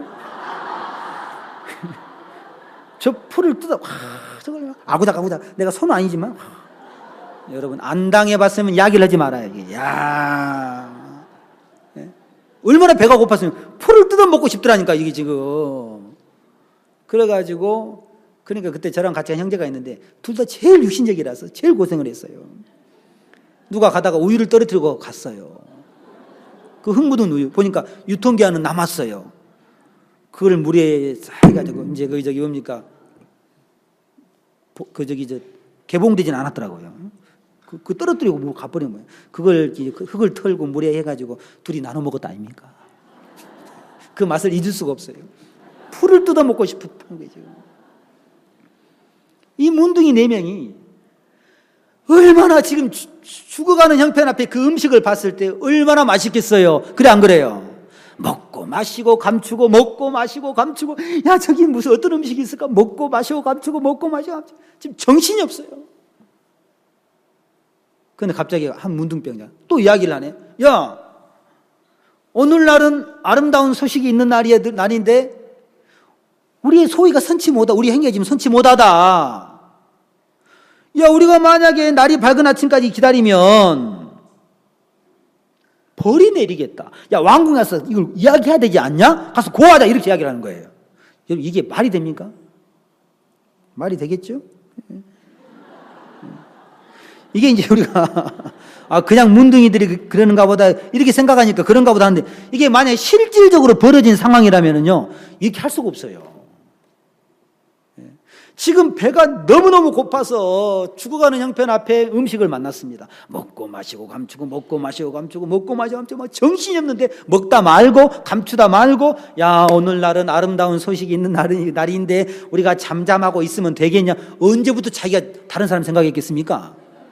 저 풀을 뜯어, 저걸 아구닥. 내가 손은 아니지만. 여러분, 안 당해봤으면 이야기를 하지 말아요. 야, 얼마나 배가 고팠으면 풀을 뜯어 먹고 싶더라니까, 이게 지금. 그래가지고, 그러니까 그때 저랑 같이 한 형제가 있는데, 둘 다 제일 육신적이라서 제일 고생을 했어요. 누가 가다가 우유를 떨어뜨리고 갔어요. 그 흙 묻은 우유. 보니까 유통기한은 남았어요. 그걸 물에 해가지고, 이제 저기 뭡니까? 개봉되진 않았더라고요. 그 떨어뜨리고 뭐 가버린 거예요. 그걸 그 흙을 털고 물에 해가지고 둘이 나눠 먹었다 아닙니까? 그 맛을 잊을 수가 없어요. 풀을 뜯어 먹고 싶은 거죠. 이 문둥이 4명이 얼마나 지금 죽어가는 형편 앞에 그 음식을 봤을 때 얼마나 맛있겠어요. 그래 안 그래요? 먹고 마시고 감추고 먹고 마시고 감추고, 야 저기 무슨 어떤 음식이 있을까? 먹고 마시고 감추고 먹고 마시고 감추고. 지금 정신이 없어요. 근데 갑자기 한 문둥병자 또 이야기를 하네. 야, 오늘날은 아름다운 소식이 있는 날인데 우리의 소위가 선치 못하다. 우리 행위가 지금 선치 못하다. 야, 우리가 만약에 날이 밝은 아침까지 기다리면 벌이 내리겠다. 야, 왕궁에 가서 이걸 이야기해야 되지 않냐? 가서 고하자. 이렇게 이야기를 하는 거예요. 여러분, 이게 말이 됩니까? 말이 되겠죠? 이게 이제 우리가 그냥 문둥이들이 그러는가 보다 이렇게 생각하니까 그런가 보다 하는데, 이게 만약에 실질적으로 벌어진 상황이라면요, 이렇게 할 수가 없어요. 지금 배가 너무너무 고파서 죽어가는 형편 앞에 음식을 만났습니다. 먹고 마시고 감추고 먹고 마시고 감추고 먹고 마시고 감추고 정신이 없는데 먹다 말고 감추다 말고, 야, 오늘날은 아름다운 소식이 있는 날인데 우리가 잠잠하고 있으면 되겠냐? 언제부터 자기가 다른 사람 생각했겠습니까?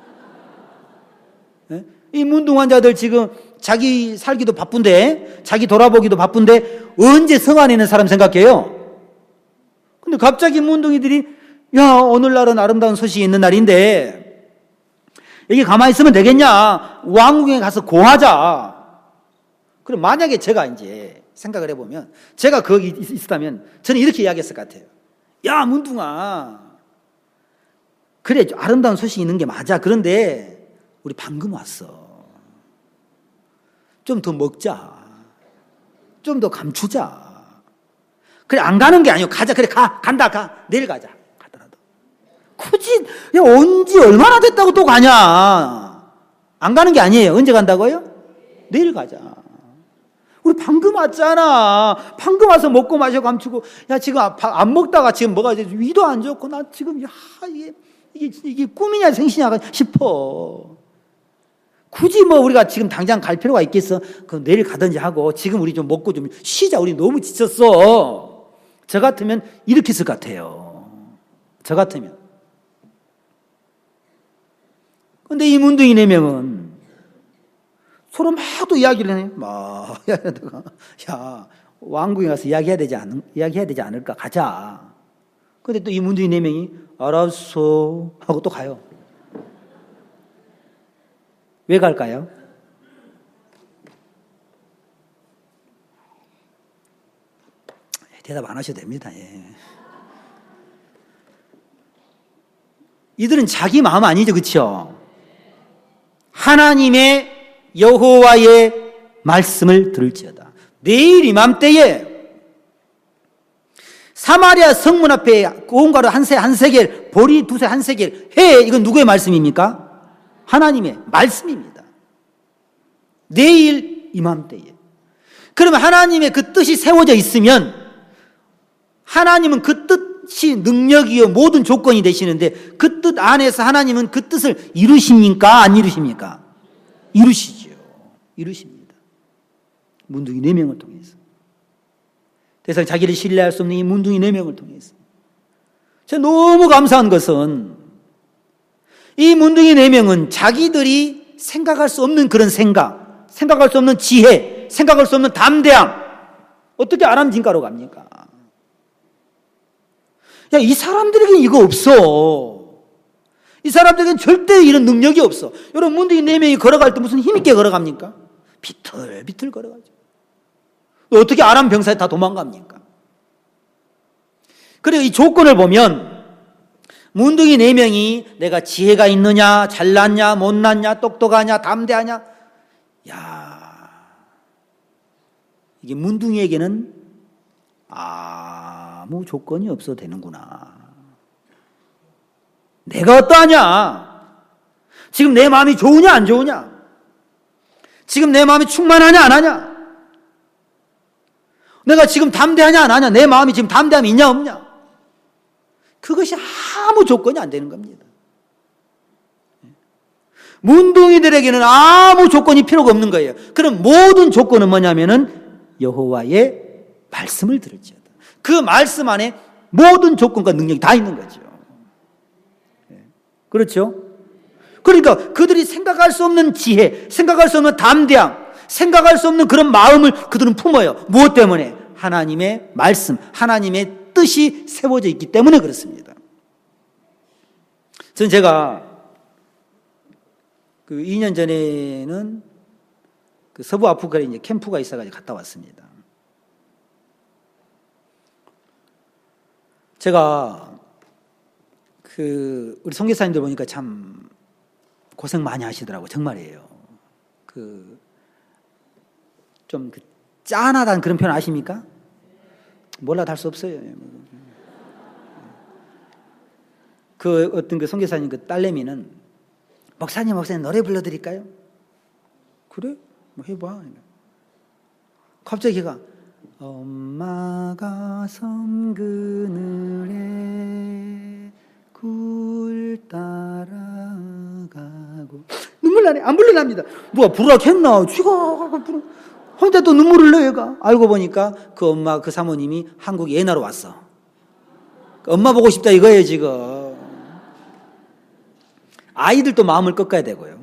이 문둥환자들 지금 자기 살기도 바쁜데, 자기 돌아보기도 바쁜데 언제 성 안에 있는 사람 생각해요? 근데 갑자기 문둥이들이, 야, 오늘날은 아름다운 소식이 있는 날인데 여기 가만히 있으면 되겠냐? 왕궁에 가서 고하자. 그럼 만약에 제가 이제 생각을 해보면, 제가 거기 있었다면 저는 이렇게 이야기했을 것 같아요. 야, 문둥아, 그래, 아름다운 소식이 있는 게 맞아. 그런데 우리 방금 왔어. 좀 더 먹자. 좀 더 감추자. 그래, 안 가는 게 아니고 가자. 그래, 간다. 내일 가자. 가더라도. 굳이, 야, 언제 얼마나 됐다고 또 가냐? 안 가는 게 아니에요. 언제 간다고요? 내일 가자. 우리 방금 왔잖아. 방금 와서 먹고 마시고 감추고, 야, 지금 안 먹다가 지금 뭐가 위도 안 좋고, 나 지금, 야, 이게 꿈이냐 생시냐 싶어. 굳이 뭐 우리가 지금 당장 갈 필요가 있겠어? 그럼 내일 가든지 하고 지금 우리 좀 먹고 좀 쉬자. 우리 너무 지쳤어. 저 같으면 이렇게 했을 것 같아요. 저 같으면. 근데 이 문둥이 4명은 서로 막 또 이야기를 해. 야, 왕궁에 가서 이야기해야 되지 않을까? 가자. 근데 또 이 문둥이 4명이 알았어 하고 또 가요. 왜 갈까요? 대답 안 하셔도 됩니다. 예. 이들은 자기 마음 아니죠, 그렇죠? 하나님의 여호와의 말씀을 들을지어다. 내일 이맘때에 사마리아 성문 앞에 고운가루 한 세겔, 보리 2세 한 세겔 해. 이건 누구의 말씀입니까? 하나님의 말씀입니다. 내일 이맘때에. 그러면 하나님의 그 뜻이 세워져 있으면 하나님은 그 뜻이 능력이요 모든 조건이 되시는데, 그 뜻 안에서 하나님은 그 뜻을 이루십니까? 안 이루십니까? 이루시죠. 이루십니다. 문둥이 4명을 통해서. 세상 자기를 신뢰할 수 없는 이 문둥이 4명을 통해서. 제가 너무 감사한 것은 이 문둥이 4명은 자기들이 생각할 수 없는 그런 생각할 수 없는 지혜, 생각할 수 없는 담대함, 어떻게 아람 진가로 갑니까? 야, 이 사람들에게는 이거 없어. 이 사람들에게는 절대 이런 능력이 없어. 여러분, 문둥이 4명이 걸어갈 때 무슨 힘있게 걸어갑니까? 비틀비틀 걸어가죠. 어떻게 아람 병사에 다 도망갑니까? 그리고 이 조건을 보면 문둥이 4명이 내가 지혜가 있느냐, 잘났냐, 못났냐, 똑똑하냐, 담대하냐. 야, 이게 문둥이에게는 아무 조건이 없어도 되는구나. 내가 어떠하냐? 지금 내 마음이 좋으냐, 안 좋으냐? 지금 내 마음이 충만하냐, 안 하냐? 내가 지금 담대하냐, 안 하냐? 내 마음이 지금 담대함이 있냐, 없냐? 그것이 아무 조건이 안 되는 겁니다. 문둥이들에게는 아무 조건이 필요가 없는 거예요. 그럼 모든 조건은 뭐냐면은 여호와의 말씀을 들을지어다. 그 말씀 안에 모든 조건과 능력이 다 있는 거죠. 그렇죠? 그러니까 그들이 생각할 수 없는 지혜, 생각할 수 없는 담대함, 생각할 수 없는 그런 마음을 그들은 품어요. 무엇 때문에? 하나님의 말씀, 하나님의 뜻이 세워져 있기 때문에 그렇습니다. 저는 제가 그 2년 전에는 그 서부 아프리카에 이제 캠프가 있어가지고 갔다 왔습니다. 제가 그 우리 선교사님들 보니까 참 고생 많이 하시더라고요. 정말이에요. 좀 짠하다는 그런 표현 아십니까? 몰라도 할 수 없어요. 그 어떤 그 선교사님 그 딸내미는 목사님 노래 불러드릴까요? 그래? 뭐 해봐. 갑자기 걔가 엄마가 섬 그늘에 굴 따라가고 눈물 나네. 안 불러납니다. 누가 부르라 했나? 쥐가 혼자 또 눈물을 흘려 얘가. 알고 보니까 그 엄마 그 사모님이 한국 예나로 왔어. 엄마 보고 싶다 이거예요 지금. 아이들도 마음을 꺾어야 되고요.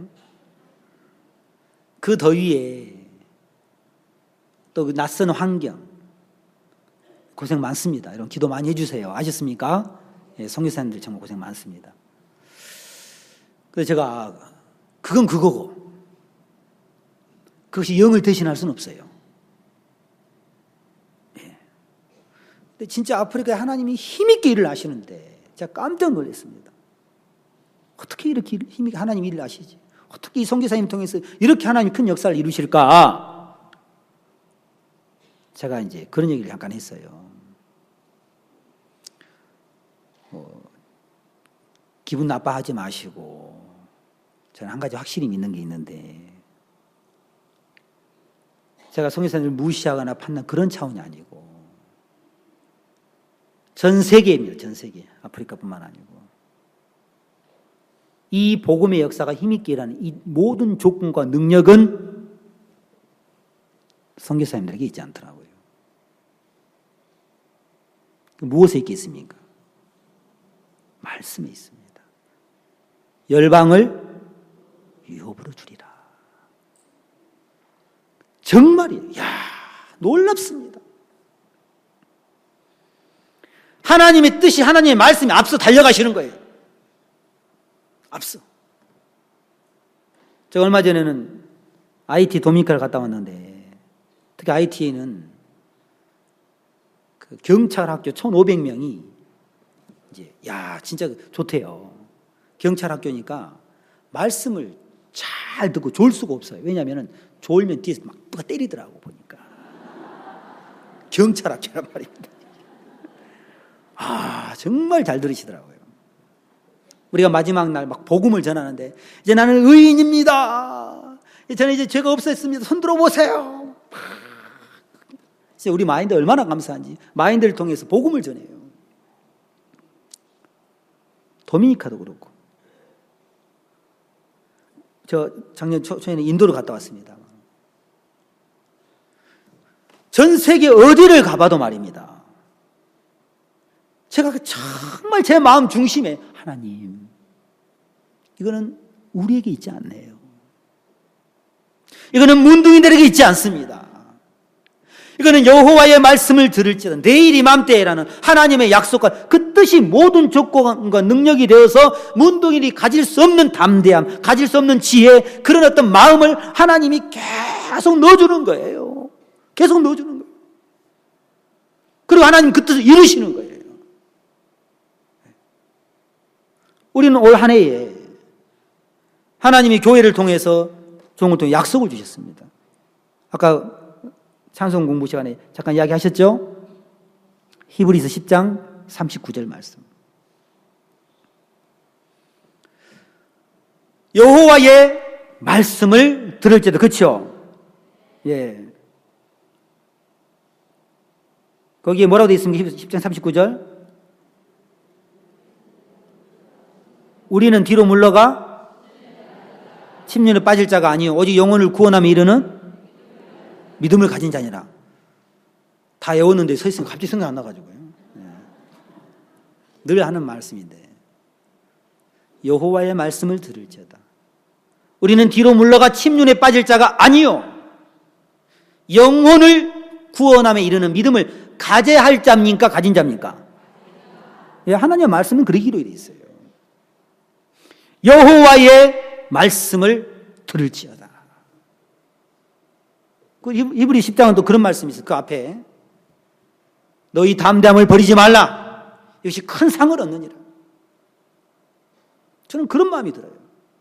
그 더위에 또 그 낯선 환경 고생 많습니다. 이런 기도 많이 해주세요. 아셨습니까? 예, 선교사님들 정말 고생 많습니다. 그래서 제가 그건 그거고 그것이 영을 대신할 수는 없어요. 예. 근데 진짜 아프리카에 하나님이 힘있게 일을 하시는데 제가 깜짝 놀랐습니다. 어떻게 이렇게 힘있게 하나님이 일을 하시지? 어떻게 이 선교사님 통해서 이렇게 하나님 큰 역사를 이루실까? 제가 이제 그런 얘기를 잠깐 했어요. 기분 나빠하지 마시고 저는 한 가지 확실히 믿는 게 있는데 제가 선교사님을 무시하거나 판단 그런 차원이 아니고 전 세계입니다. 전 세계. 아프리카뿐만 아니고 이 복음의 역사가 힘있게 일하는 이 모든 조건과 능력은 선교사님들에게 있지 않더라고요. 무엇에 있겠습니까? 말씀에 있습니다. 열방을 유업으로 주리라. 정말이에요. 야, 놀랍습니다. 하나님의 뜻이 하나님의 말씀이 앞서 달려가시는 거예요. 앞서. 제가 얼마 전에는 IT 도미니카를 갔다 왔는데 특히 IT에는 그 경찰학교 1,500명이 이제 야 진짜 좋대요. 경찰학교니까 말씀을 잘 듣고 졸 수가 없어요. 왜냐하면 졸면 뒤에서 막 누가 때리더라고 보니까. 경찰학교란 말입니다. 아 정말 잘 들으시더라고요. 우리가 마지막 날 막 복음을 전하는데 이제 나는 의인입니다. 저는 이제 죄가 없었습니다. 손 들어보세요. 우리 마인드 얼마나 감사한지 마인드를 통해서 복음을 전해요. 도미니카도 그렇고 저 작년 초에는 인도를 갔다 왔습니다. 전 세계 어디를 가봐도 말입니다. 제가 정말 제 마음 중심에 하나님 이거는 우리에게 있지 않네요. 이거는 문둥이들에게 있지 않습니다. 이거는 여호와의 말씀을 들을지어다. 내일 이맘때라는 하나님의 약속과 그 뜻이 모든 조건과 능력이 되어서 문둥이들이 가질 수 없는 담대함, 가질 수 없는 지혜, 그런 어떤 마음을 하나님이 계속 넣어주는 거예요. 계속 넣어주는 거예요. 그리고 하나님 그 뜻을 이루시는 거예요. 우리는 올 한 해에 하나님이 교회를 통해서 종을 통해 약속을 주셨습니다. 아까 찬송 공부 시간에 잠깐 이야기하셨죠? 히브리서 10장 39절 말씀. 여호와의 말씀을 들을지어다. 그렇죠? 예. 거기에 뭐라고 되어 있습니까? 10장 39절. 우리는 뒤로 물러가 침륜에 빠질 자가 아니요 오직 영혼을 구원하며 이르는 믿음을 가진 자니라. 다 외웠는데 서 있으면 갑자기 생각 안 나가지고요. 네. 늘 하는 말씀인데 여호와의 말씀을 들을지어다. 우리는 뒤로 물러가 침륜에 빠질 자가 아니요 영혼을 구원하며 이르는 믿음을 가져야 할 자입니까? 가진 자입니까? 예, 하나님의 말씀은 그러기로 되어 있어요. 여호와의 말씀을 들을지어다. 그 히브리 10장은 또 그런 말씀이 있어요. 그 앞에 너희 담대함을 버리지 말라. 이것이 큰 상을 얻느니라. 저는 그런 마음이 들어요.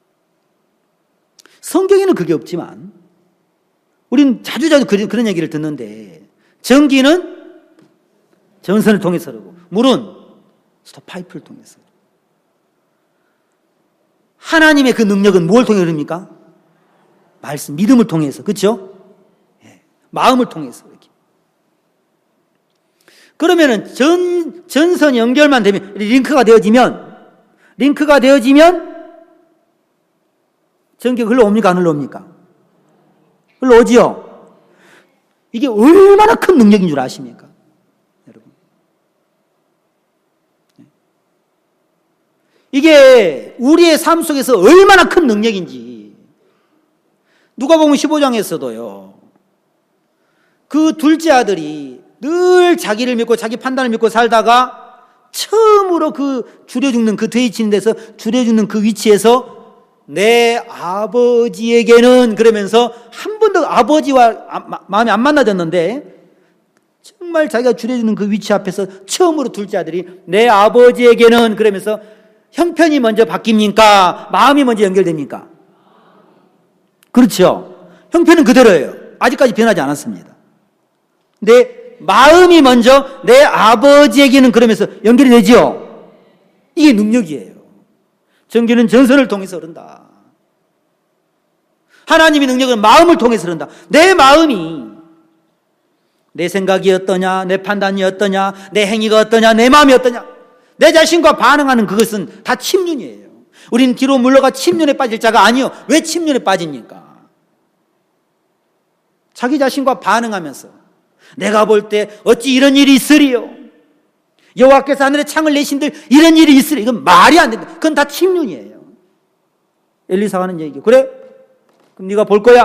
성경에는 그게 없지만 우리는 자주자주 그런 얘기를 듣는데 전기는 전선을 통해서 흐르고 물은 스톱파이프를 통해서 하나님의 그 능력은 뭘 통해 흐릅니까? 말씀, 믿음을 통해서. 그렇죠? 예, 마음을 통해서 이렇게. 그러면은 전선 연결만 되면 링크가 되어지면 전기가 흘러옵니까? 안 흘러옵니까? 흘러오지요? 이게 얼마나 큰 능력인 줄 아십니까? 여러분. 이게 우리의 삶 속에서 얼마나 큰 능력인지 누가복음 15장에서도요. 그 둘째 아들이 늘 자기를 믿고 자기 판단을 믿고 살다가 처음으로 그 줄여 죽는 그 돼지 치는 데서 줄여 죽는 그 위치에서 내 아버지에게는 그러면서 한 번도 아버지와 마음이 안 만나졌는데 정말 자기가 줄여 죽는 그 위치 앞에서 처음으로 둘째 아들이 내 아버지에게는 그러면서 형편이 먼저 바뀝니까? 마음이 먼저 연결됩니까? 그렇죠. 형편은 그대로예요. 아직까지 변하지 않았습니다. 내 마음이 먼저 내 아버지에게는 그러면서 연결이 되지요. 이게 능력이에요. 전기는 전선을 통해서 흐른다. 하나님의 능력은 마음을 통해서 흐른다. 내 마음이 내 생각이 어떠냐, 내 판단이 어떠냐, 내 행위가 어떠냐, 내 마음이 어떠냐, 내 자신과 반응하는 그것은 다 침륜이에요. 우리는 뒤로 물러가 침륜에 빠질 자가 아니요. 왜 침륜에 빠집니까? 자기 자신과 반응하면서 내가 볼 때 어찌 이런 일이 있으리요? 여호와께서 하늘에 창을 내신들 이런 일이 있으리. 이건 말이 안 된다. 그건 다 침륜이에요. 엘리사가 하는 얘기죠. 그래? 그럼 네가 볼 거야.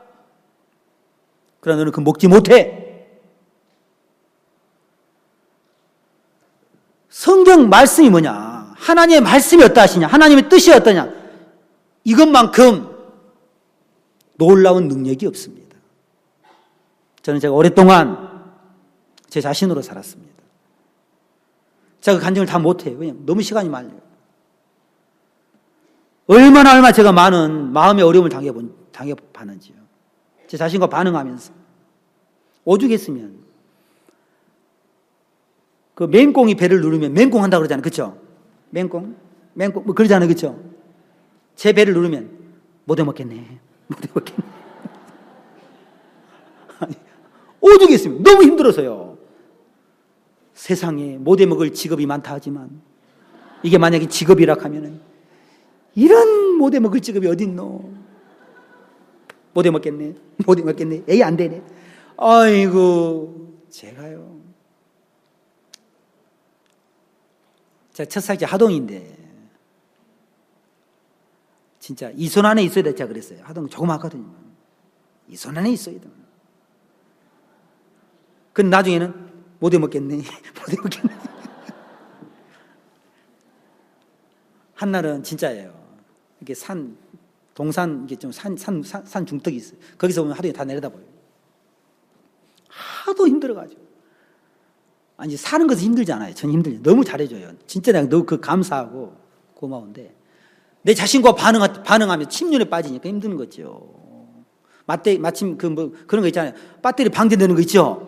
그러나 너는 그 먹지 못해. 성경 말씀이 뭐냐? 하나님의 말씀이 어떠하시냐? 하나님의 뜻이 어떠냐? 이것만큼 놀라운 능력이 없습니다. 저는 제가 오랫동안 제 자신으로 살았습니다. 제가 그 간증을 다 못해요. 왜냐하면 너무 시간이 많아요. 얼마나 제가 많은 마음의 어려움을 당해봤는지요. 제 자신과 반응하면서. 오죽했으면 그 맹꽁이 배를 누르면 맹꽁 한다고 그러잖아요. 그렇죠? 맹꽁 뭐 그러잖아요. 그렇죠? 제 배를 누르면 못 해먹겠네. 아니, 오죽했으면 너무 힘들어서요. 세상에 못 해먹을 직업이 많다 하지만 이게 만약에 직업이라 하면은 이런 못 해먹을 직업이 어딨노? 못 해먹겠네. 에이 안 되네. 아이고 제가요. 제가 첫 사귀자 하동인데 진짜 이 손 안에 있어야 돼. 제가 그랬어요. 하동 조그맣거든요. 이 손 안에 있어야 돼. 근데 나중에는 못 해먹겠네. 못 해먹겠네. 한날은 진짜예요. 이게 동산, 이게 좀 산 중턱이 있어요. 거기서 보면 하루에 다 내려다보여요. 하도 힘들어가지고. 아니, 사는 것은 힘들지 않아요. 전 힘들죠. 너무 잘해줘요. 진짜 내가 너무 감사하고 고마운데, 내 자신과 반응하면 침륜에 빠지니까 힘든 거죠. 마침 그런 거 있잖아요. 배터리 방전되는 거 있죠?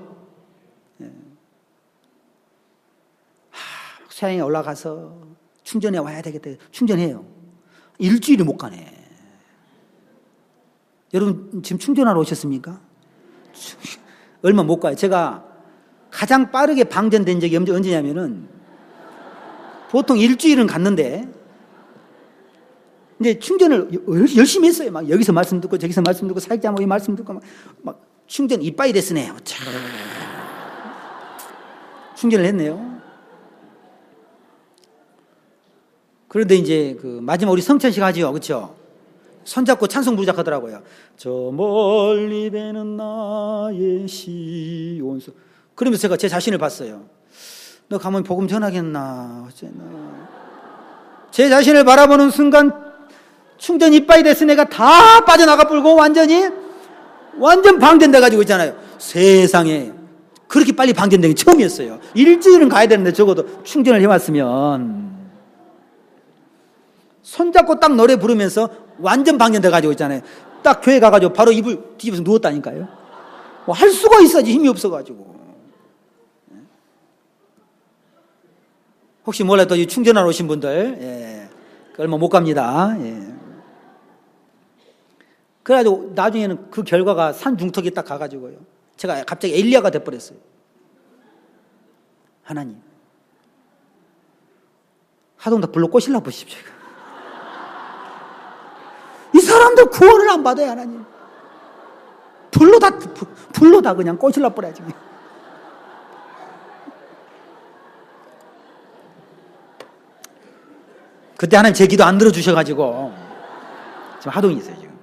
수양에 올라가서 충전해 와야 되겠다. 충전해요. 일주일이 못 가네. 여러분, 지금 충전하러 오셨습니까? 얼마 못 가요. 제가 가장 빠르게 방전된 적이 언제냐면은, 보통 일주일은 갔는데, 이제 충전을 열심히 했어요. 막 여기서 말씀 듣고, 저기서 말씀 듣고, 사역자 모임 말씀 듣고, 막 충전 이빠이 됐으네. 충전을 했네요. 그런데 이제 마지막 우리 성찬식 하지요. 그렇죠? 손잡고 찬송 부르자 하더라고요. 저 멀리 배는 나의 시온수. 그러면서 제가 제 자신을 봤어요. 너 가면 복음 전하겠나? 어째나. 제 자신을 바라보는 순간 충전 이빠이 됐으니 내가 다 빠져나가 불고 완전 방전돼 가지고 있잖아요. 세상에 그렇게 빨리 방전된 게 처음이었어요. 일주일은 가야 되는데 적어도 충전을 해왔으면. 손잡고 딱 노래 부르면서 완전 방전돼 가지고 있잖아요. 딱 교회 가가지고 바로 이불 뒤집어서 누웠다니까요. 뭐 할 수가 있어야지 힘이 없어가지고. 혹시 몰라 또 충전하러 오신 분들, 예, 얼마 못 갑니다. 예. 그래가지고 나중에는 그 결과가 산 중턱에 딱 가가지고요. 제가 갑자기 엘리야가 돼버렸어요. 하나님, 하동다 불러 꼬실라 보십시오. 이 사람들 구원을 안 받아요, 하나님. 불로 다 그냥 꼬실라 버려야지. 그때 하나님 제 기도 안 들어주셔가지고 지금 하동이 있어요, 지금.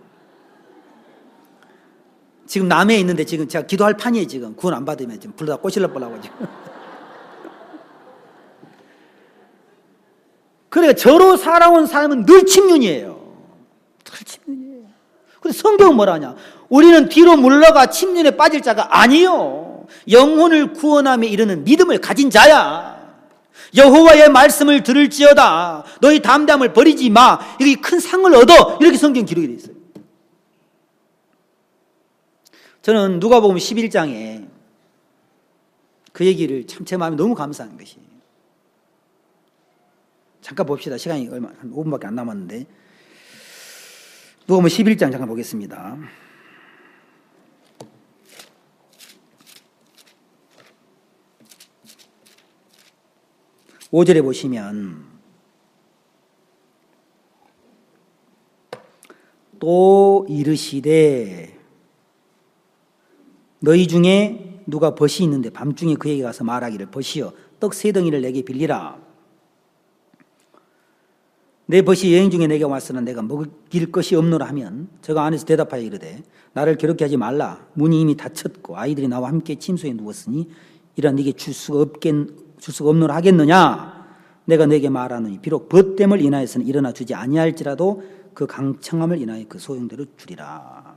지금 남해에 있는데 지금 제가 기도할 판이에요, 지금. 구원 안 받으면 지금 불로 다 꼬실라 버려고 지금. 그래, 저로 살아온 삶은 늘 침륜이에요. 늘 침륜이에요. 근데 성경은 뭐라 하냐? 우리는 뒤로 물러가 침륜에 빠질 자가 아니요. 영혼을 구원함에 이르는 믿음을 가진 자야. 여호와의 말씀을 들을지어다. 너희 담대함을 버리지 마. 여기 큰 상을 얻어. 이렇게 성경 기록이 되어 있어요. 저는 누가복음 11장에 그 얘기를 참 제 마음에 너무 감사한 것이, 잠깐 봅시다. 시간이 한 5분밖에 안 남았는데, 누가복음 11장 잠깐 보겠습니다. 오절에 보시면 또 이르시되 너희 중에 누가 벗이 있는데 밤중에 그에게 가서 말하기를 벗이여 떡 세 덩이를 내게 빌리라. 내 벗이 여행 중에 내게 왔으나 내가 먹일 것이 없노라 하면 저가 안에서 대답하여 이르되 나를 괴롭게 하지 말라. 문이 이미 닫혔고 아이들이 나와 함께 침소에 누웠으니 이라 네게 줄 수가 없노라 하겠느냐. 내가 내게 말하노니 비록 벗됨을 인하여서는 일어나 주지 아니할지라도 그 강청함을 인하여 그 소용대로 주리라.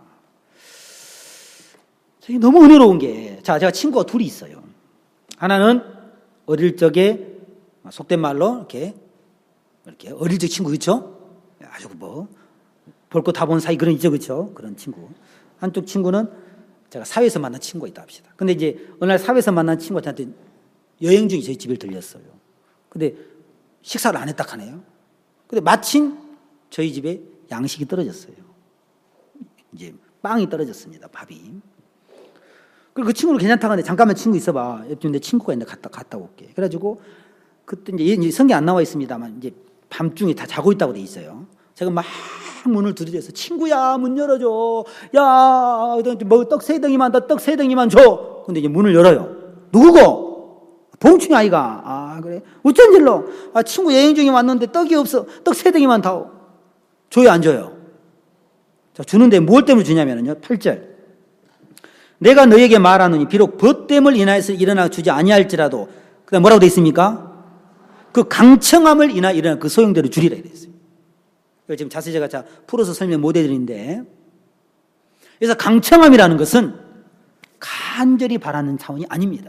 너무 은혜로운 게, 제가 친구가 둘이 있어요. 하나는 어릴 적에 속된 말로 이렇게 어릴 적 친구, 그렇죠? 아주 볼 거 다 본 사이 그런 있죠, 그렇죠? 그런 친구. 한쪽 친구는 제가 사회에서 만난 친구가 있다 합시다. 근데 이제 어느 날 사회에서 만난 친구가 저한테 여행 중에 저희 집에 들렸어요. 근데 식사를 안 했다 하네요. 근데 마침 저희 집에 양식이 떨어졌어요. 이제 빵이 떨어졌습니다, 밥이. 그리고 그 친구는 괜찮다고 하는데 잠깐만 친구 있어봐. 옆집 내 친구가 있는데 갔다 올게. 그래가지고 그때 이제 성경 안 나와 있습니다만 이제 밤중에 다 자고 있다고 돼 있어요. 제가 막 문을 두드려서 친구야 문 열어줘. 야, 뭐 떡 세 덩이만 더, 떡 세 덩이만 줘. 근데 이제 문을 열어요. 누구고? 봉충이 아이가. 아 그래? 어쩐질로? 아 친구 여행 중에 왔는데 떡이 없어. 떡 세 덩이만 다오. 줘요 안 줘요? 자 주는데 뭘 때문에 주냐면요. 8절. 내가 너에게 말하노니 비록 벗됨을 인하여서 일어나 주지 아니할지라도 그다음 뭐라고 되어 있습니까? 그 강청함을 인하여 일어나 그 소용대로 주리라 이랬어요. 지금 자세히 제가 풀어서 설명 못 해드리는데, 그래서 강청함이라는 것은 간절히 바라는 차원이 아닙니다.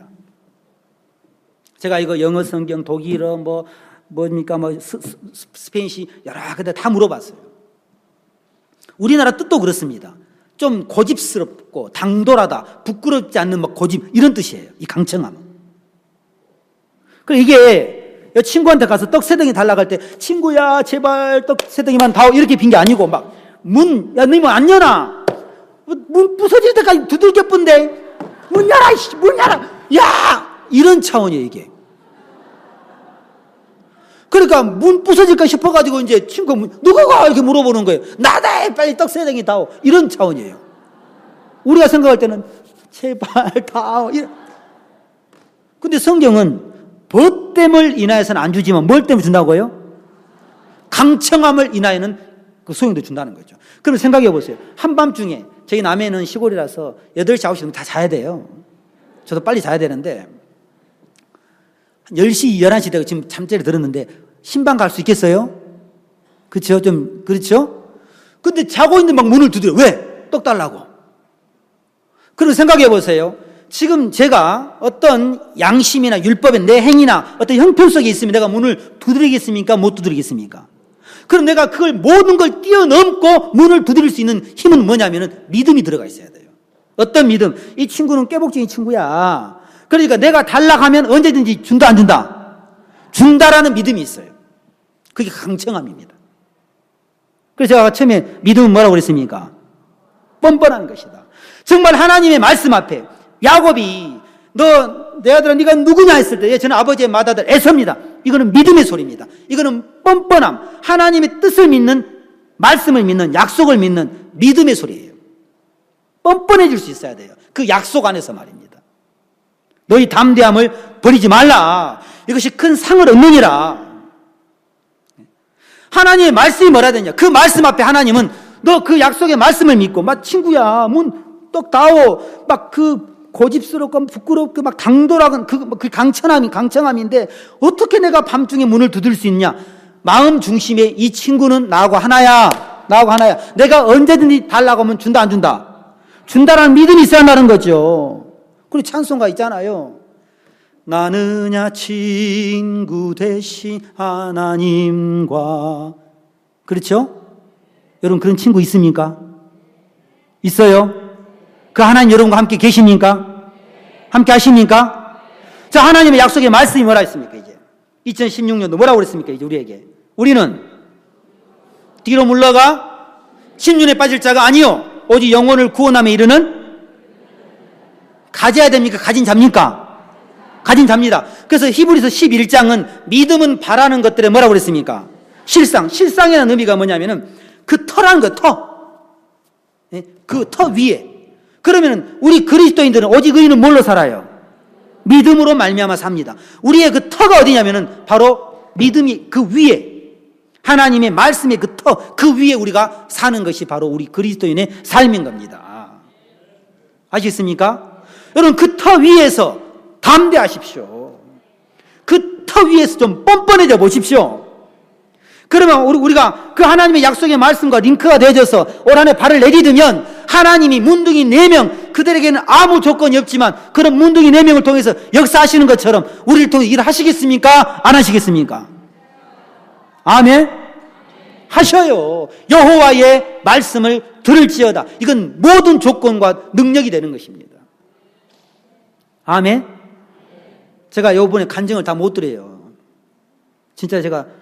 제가 이거 영어 성경, 독일어, 스페인시 여러 군데 다 물어봤어요. 우리나라 뜻도 그렇습니다. 좀 고집스럽고 당돌하다, 부끄럽지 않는 고집, 이런 뜻이에요. 이 강청함은. 그리고 이게 친구한테 가서 떡 세 덩이 달라고 할 때, 친구야, 제발 떡 세 덩이만 다오, 이렇게 빈 게 아니고, 야, 너희 문 안 여나? 문 부서질 때까지 두들겨 뿐데, 문 열어, 문 열어! 야! 이런 차원이에요, 이게. 그러니까 문 부서질까 싶어가지고 이제 친구 누구가 이렇게 물어보는 거예요. 나다! 빨리 떡 세 덩이 다오. 이런 차원이에요. 우리가 생각할 때는 제발 다오. 근데 성경은 벗됨을 인하여서는 안 주지만 뭘 때문에 준다고요? 강청함을 인하여는 그 소용도 준다는 거죠. 그럼 생각해 보세요. 한밤중에 저희 남해는 시골이라서 8시, 9시 되면 다 자야 돼요. 저도 빨리 자야 되는데 10시, 11시 되고 지금 잠자리 들었는데 신방 갈 수 있겠어요? 그렇죠? 좀 그렇죠? 근데 자고 있는데 막 문을 두드려. 왜? 떡 달라고. 그리고 생각해 보세요. 지금 제가 어떤 양심이나 율법에 내 행위나 어떤 형편 속에 있으면 내가 문을 두드리겠습니까? 못 두드리겠습니까? 그럼 내가 그걸 모든 걸 뛰어넘고 문을 두드릴 수 있는 힘은 뭐냐면은 믿음이 들어가 있어야 돼요. 어떤 믿음? 이 친구는 깨복쟁이 친구야. 그러니까 내가 달라고 하면 언제든지 준다 안 준다? 준다라는 믿음이 있어요. 그게 강청함입니다. 그래서 제가 처음에 믿음은 뭐라고 그랬습니까? 뻔뻔한 것이다. 정말 하나님의 말씀 앞에 야곱이 내 아들아 네가 누구냐 했을 때 저는 아버지의 맏아들 에서입니다. 이거는 믿음의 소리입니다. 이거는 뻔뻔함, 하나님의 뜻을 믿는, 말씀을 믿는, 약속을 믿는 믿음의 소리예요. 뻔뻔해질 수 있어야 돼요. 그 약속 안에서 말입니다. 너희 담대함을 버리지 말라. 이것이 큰 상을 얻느니라. 하나님의 말씀이 뭐라 되냐? 그 말씀 앞에 하나님은 너 그 약속의 말씀을 믿고 친구야 문 떡 다오 고집스럽고 부끄럽고 당돌하고 그 강청함인데 어떻게 내가 밤중에 문을 두들 수 있냐? 마음 중심에 이 친구는 나하고 하나야. 내가 언제든지 달라고 하면 준다 안 준다? 준다라는 믿음이 있어야 한다는 거죠. 그리고 찬송가 있잖아요. 나느냐 친구 되신 하나님과. 그렇죠? 여러분 그런 친구 있습니까? 있어요? 그 하나님 여러분과 함께 계십니까? 함께 하십니까? 자, 하나님의 약속의 말씀이 뭐라 했습니까? 이제 2016년도 뭐라고 그랬습니까? 이제 우리에게 우리는 뒤로 물러가 심륜에 빠질 자가 아니요 오직 영혼을 구원함에 이르는 가져야 됩니까? 가진 잡니까? 가진 잡니다. 그래서 히브리서 11장은 믿음은 바라는 것들에 뭐라고 그랬습니까? 실상이라는 의미가 뭐냐면은 그 터라는 거, 그 터 위에. 그러면 우리 그리스도인들은 오직 의인은 뭘로 살아요? 믿음으로 말미암아 삽니다. 우리의 그 터가 어디냐면은 바로 믿음이 그 위에, 하나님의 말씀의 그 터, 그 위에 우리가 사는 것이 바로 우리 그리스도인의 삶인 겁니다. 아시겠습니까? 여러분 그 터 위에서 담대하십시오. 그 터 위에서 좀 뻔뻔해져 보십시오. 그러면 우리가 그 하나님의 약속의 말씀과 링크가 되어져서 올 한 해 발을 내디디면 하나님이 문둥이 4명, 그들에게는 아무 조건이 없지만 그런 문둥이 4명을 통해서 역사하시는 것처럼 우리를 통해 일을 하시겠습니까? 안 하시겠습니까? 아멘? 하셔요. 여호와의 말씀을 들을지어다. 이건 모든 조건과 능력이 되는 것입니다. 아멘? 제가 이번에 간증을 다 못 드려요. 진짜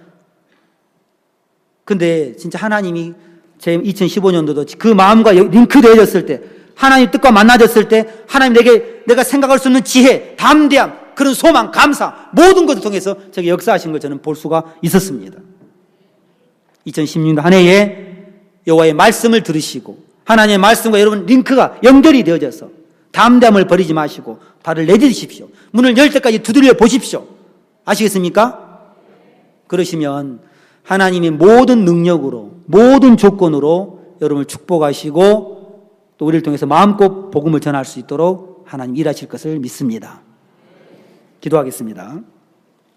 근데 진짜 하나님이 제 2015년도도 그 마음과 링크되어졌을 때, 하나님 뜻과 만나졌을 때, 하나님 내가 생각할 수 없는 지혜, 담대함, 그런 소망, 감사, 모든 것을 통해서 제가 역사하신 걸 저는 볼 수가 있었습니다. 2016년 한 해에 여호와의 말씀을 들으시고, 하나님의 말씀과 여러분 링크가 연결이 되어져서 담대함을 버리지 마시고 발을 내딛으십시오. 문을 열 때까지 두드려 보십시오. 아시겠습니까? 그러시면 하나님의 모든 능력으로, 모든 조건으로 여러분을 축복하시고 또 우리를 통해서 마음껏 복음을 전할 수 있도록 하나님 일하실 것을 믿습니다. 기도하겠습니다.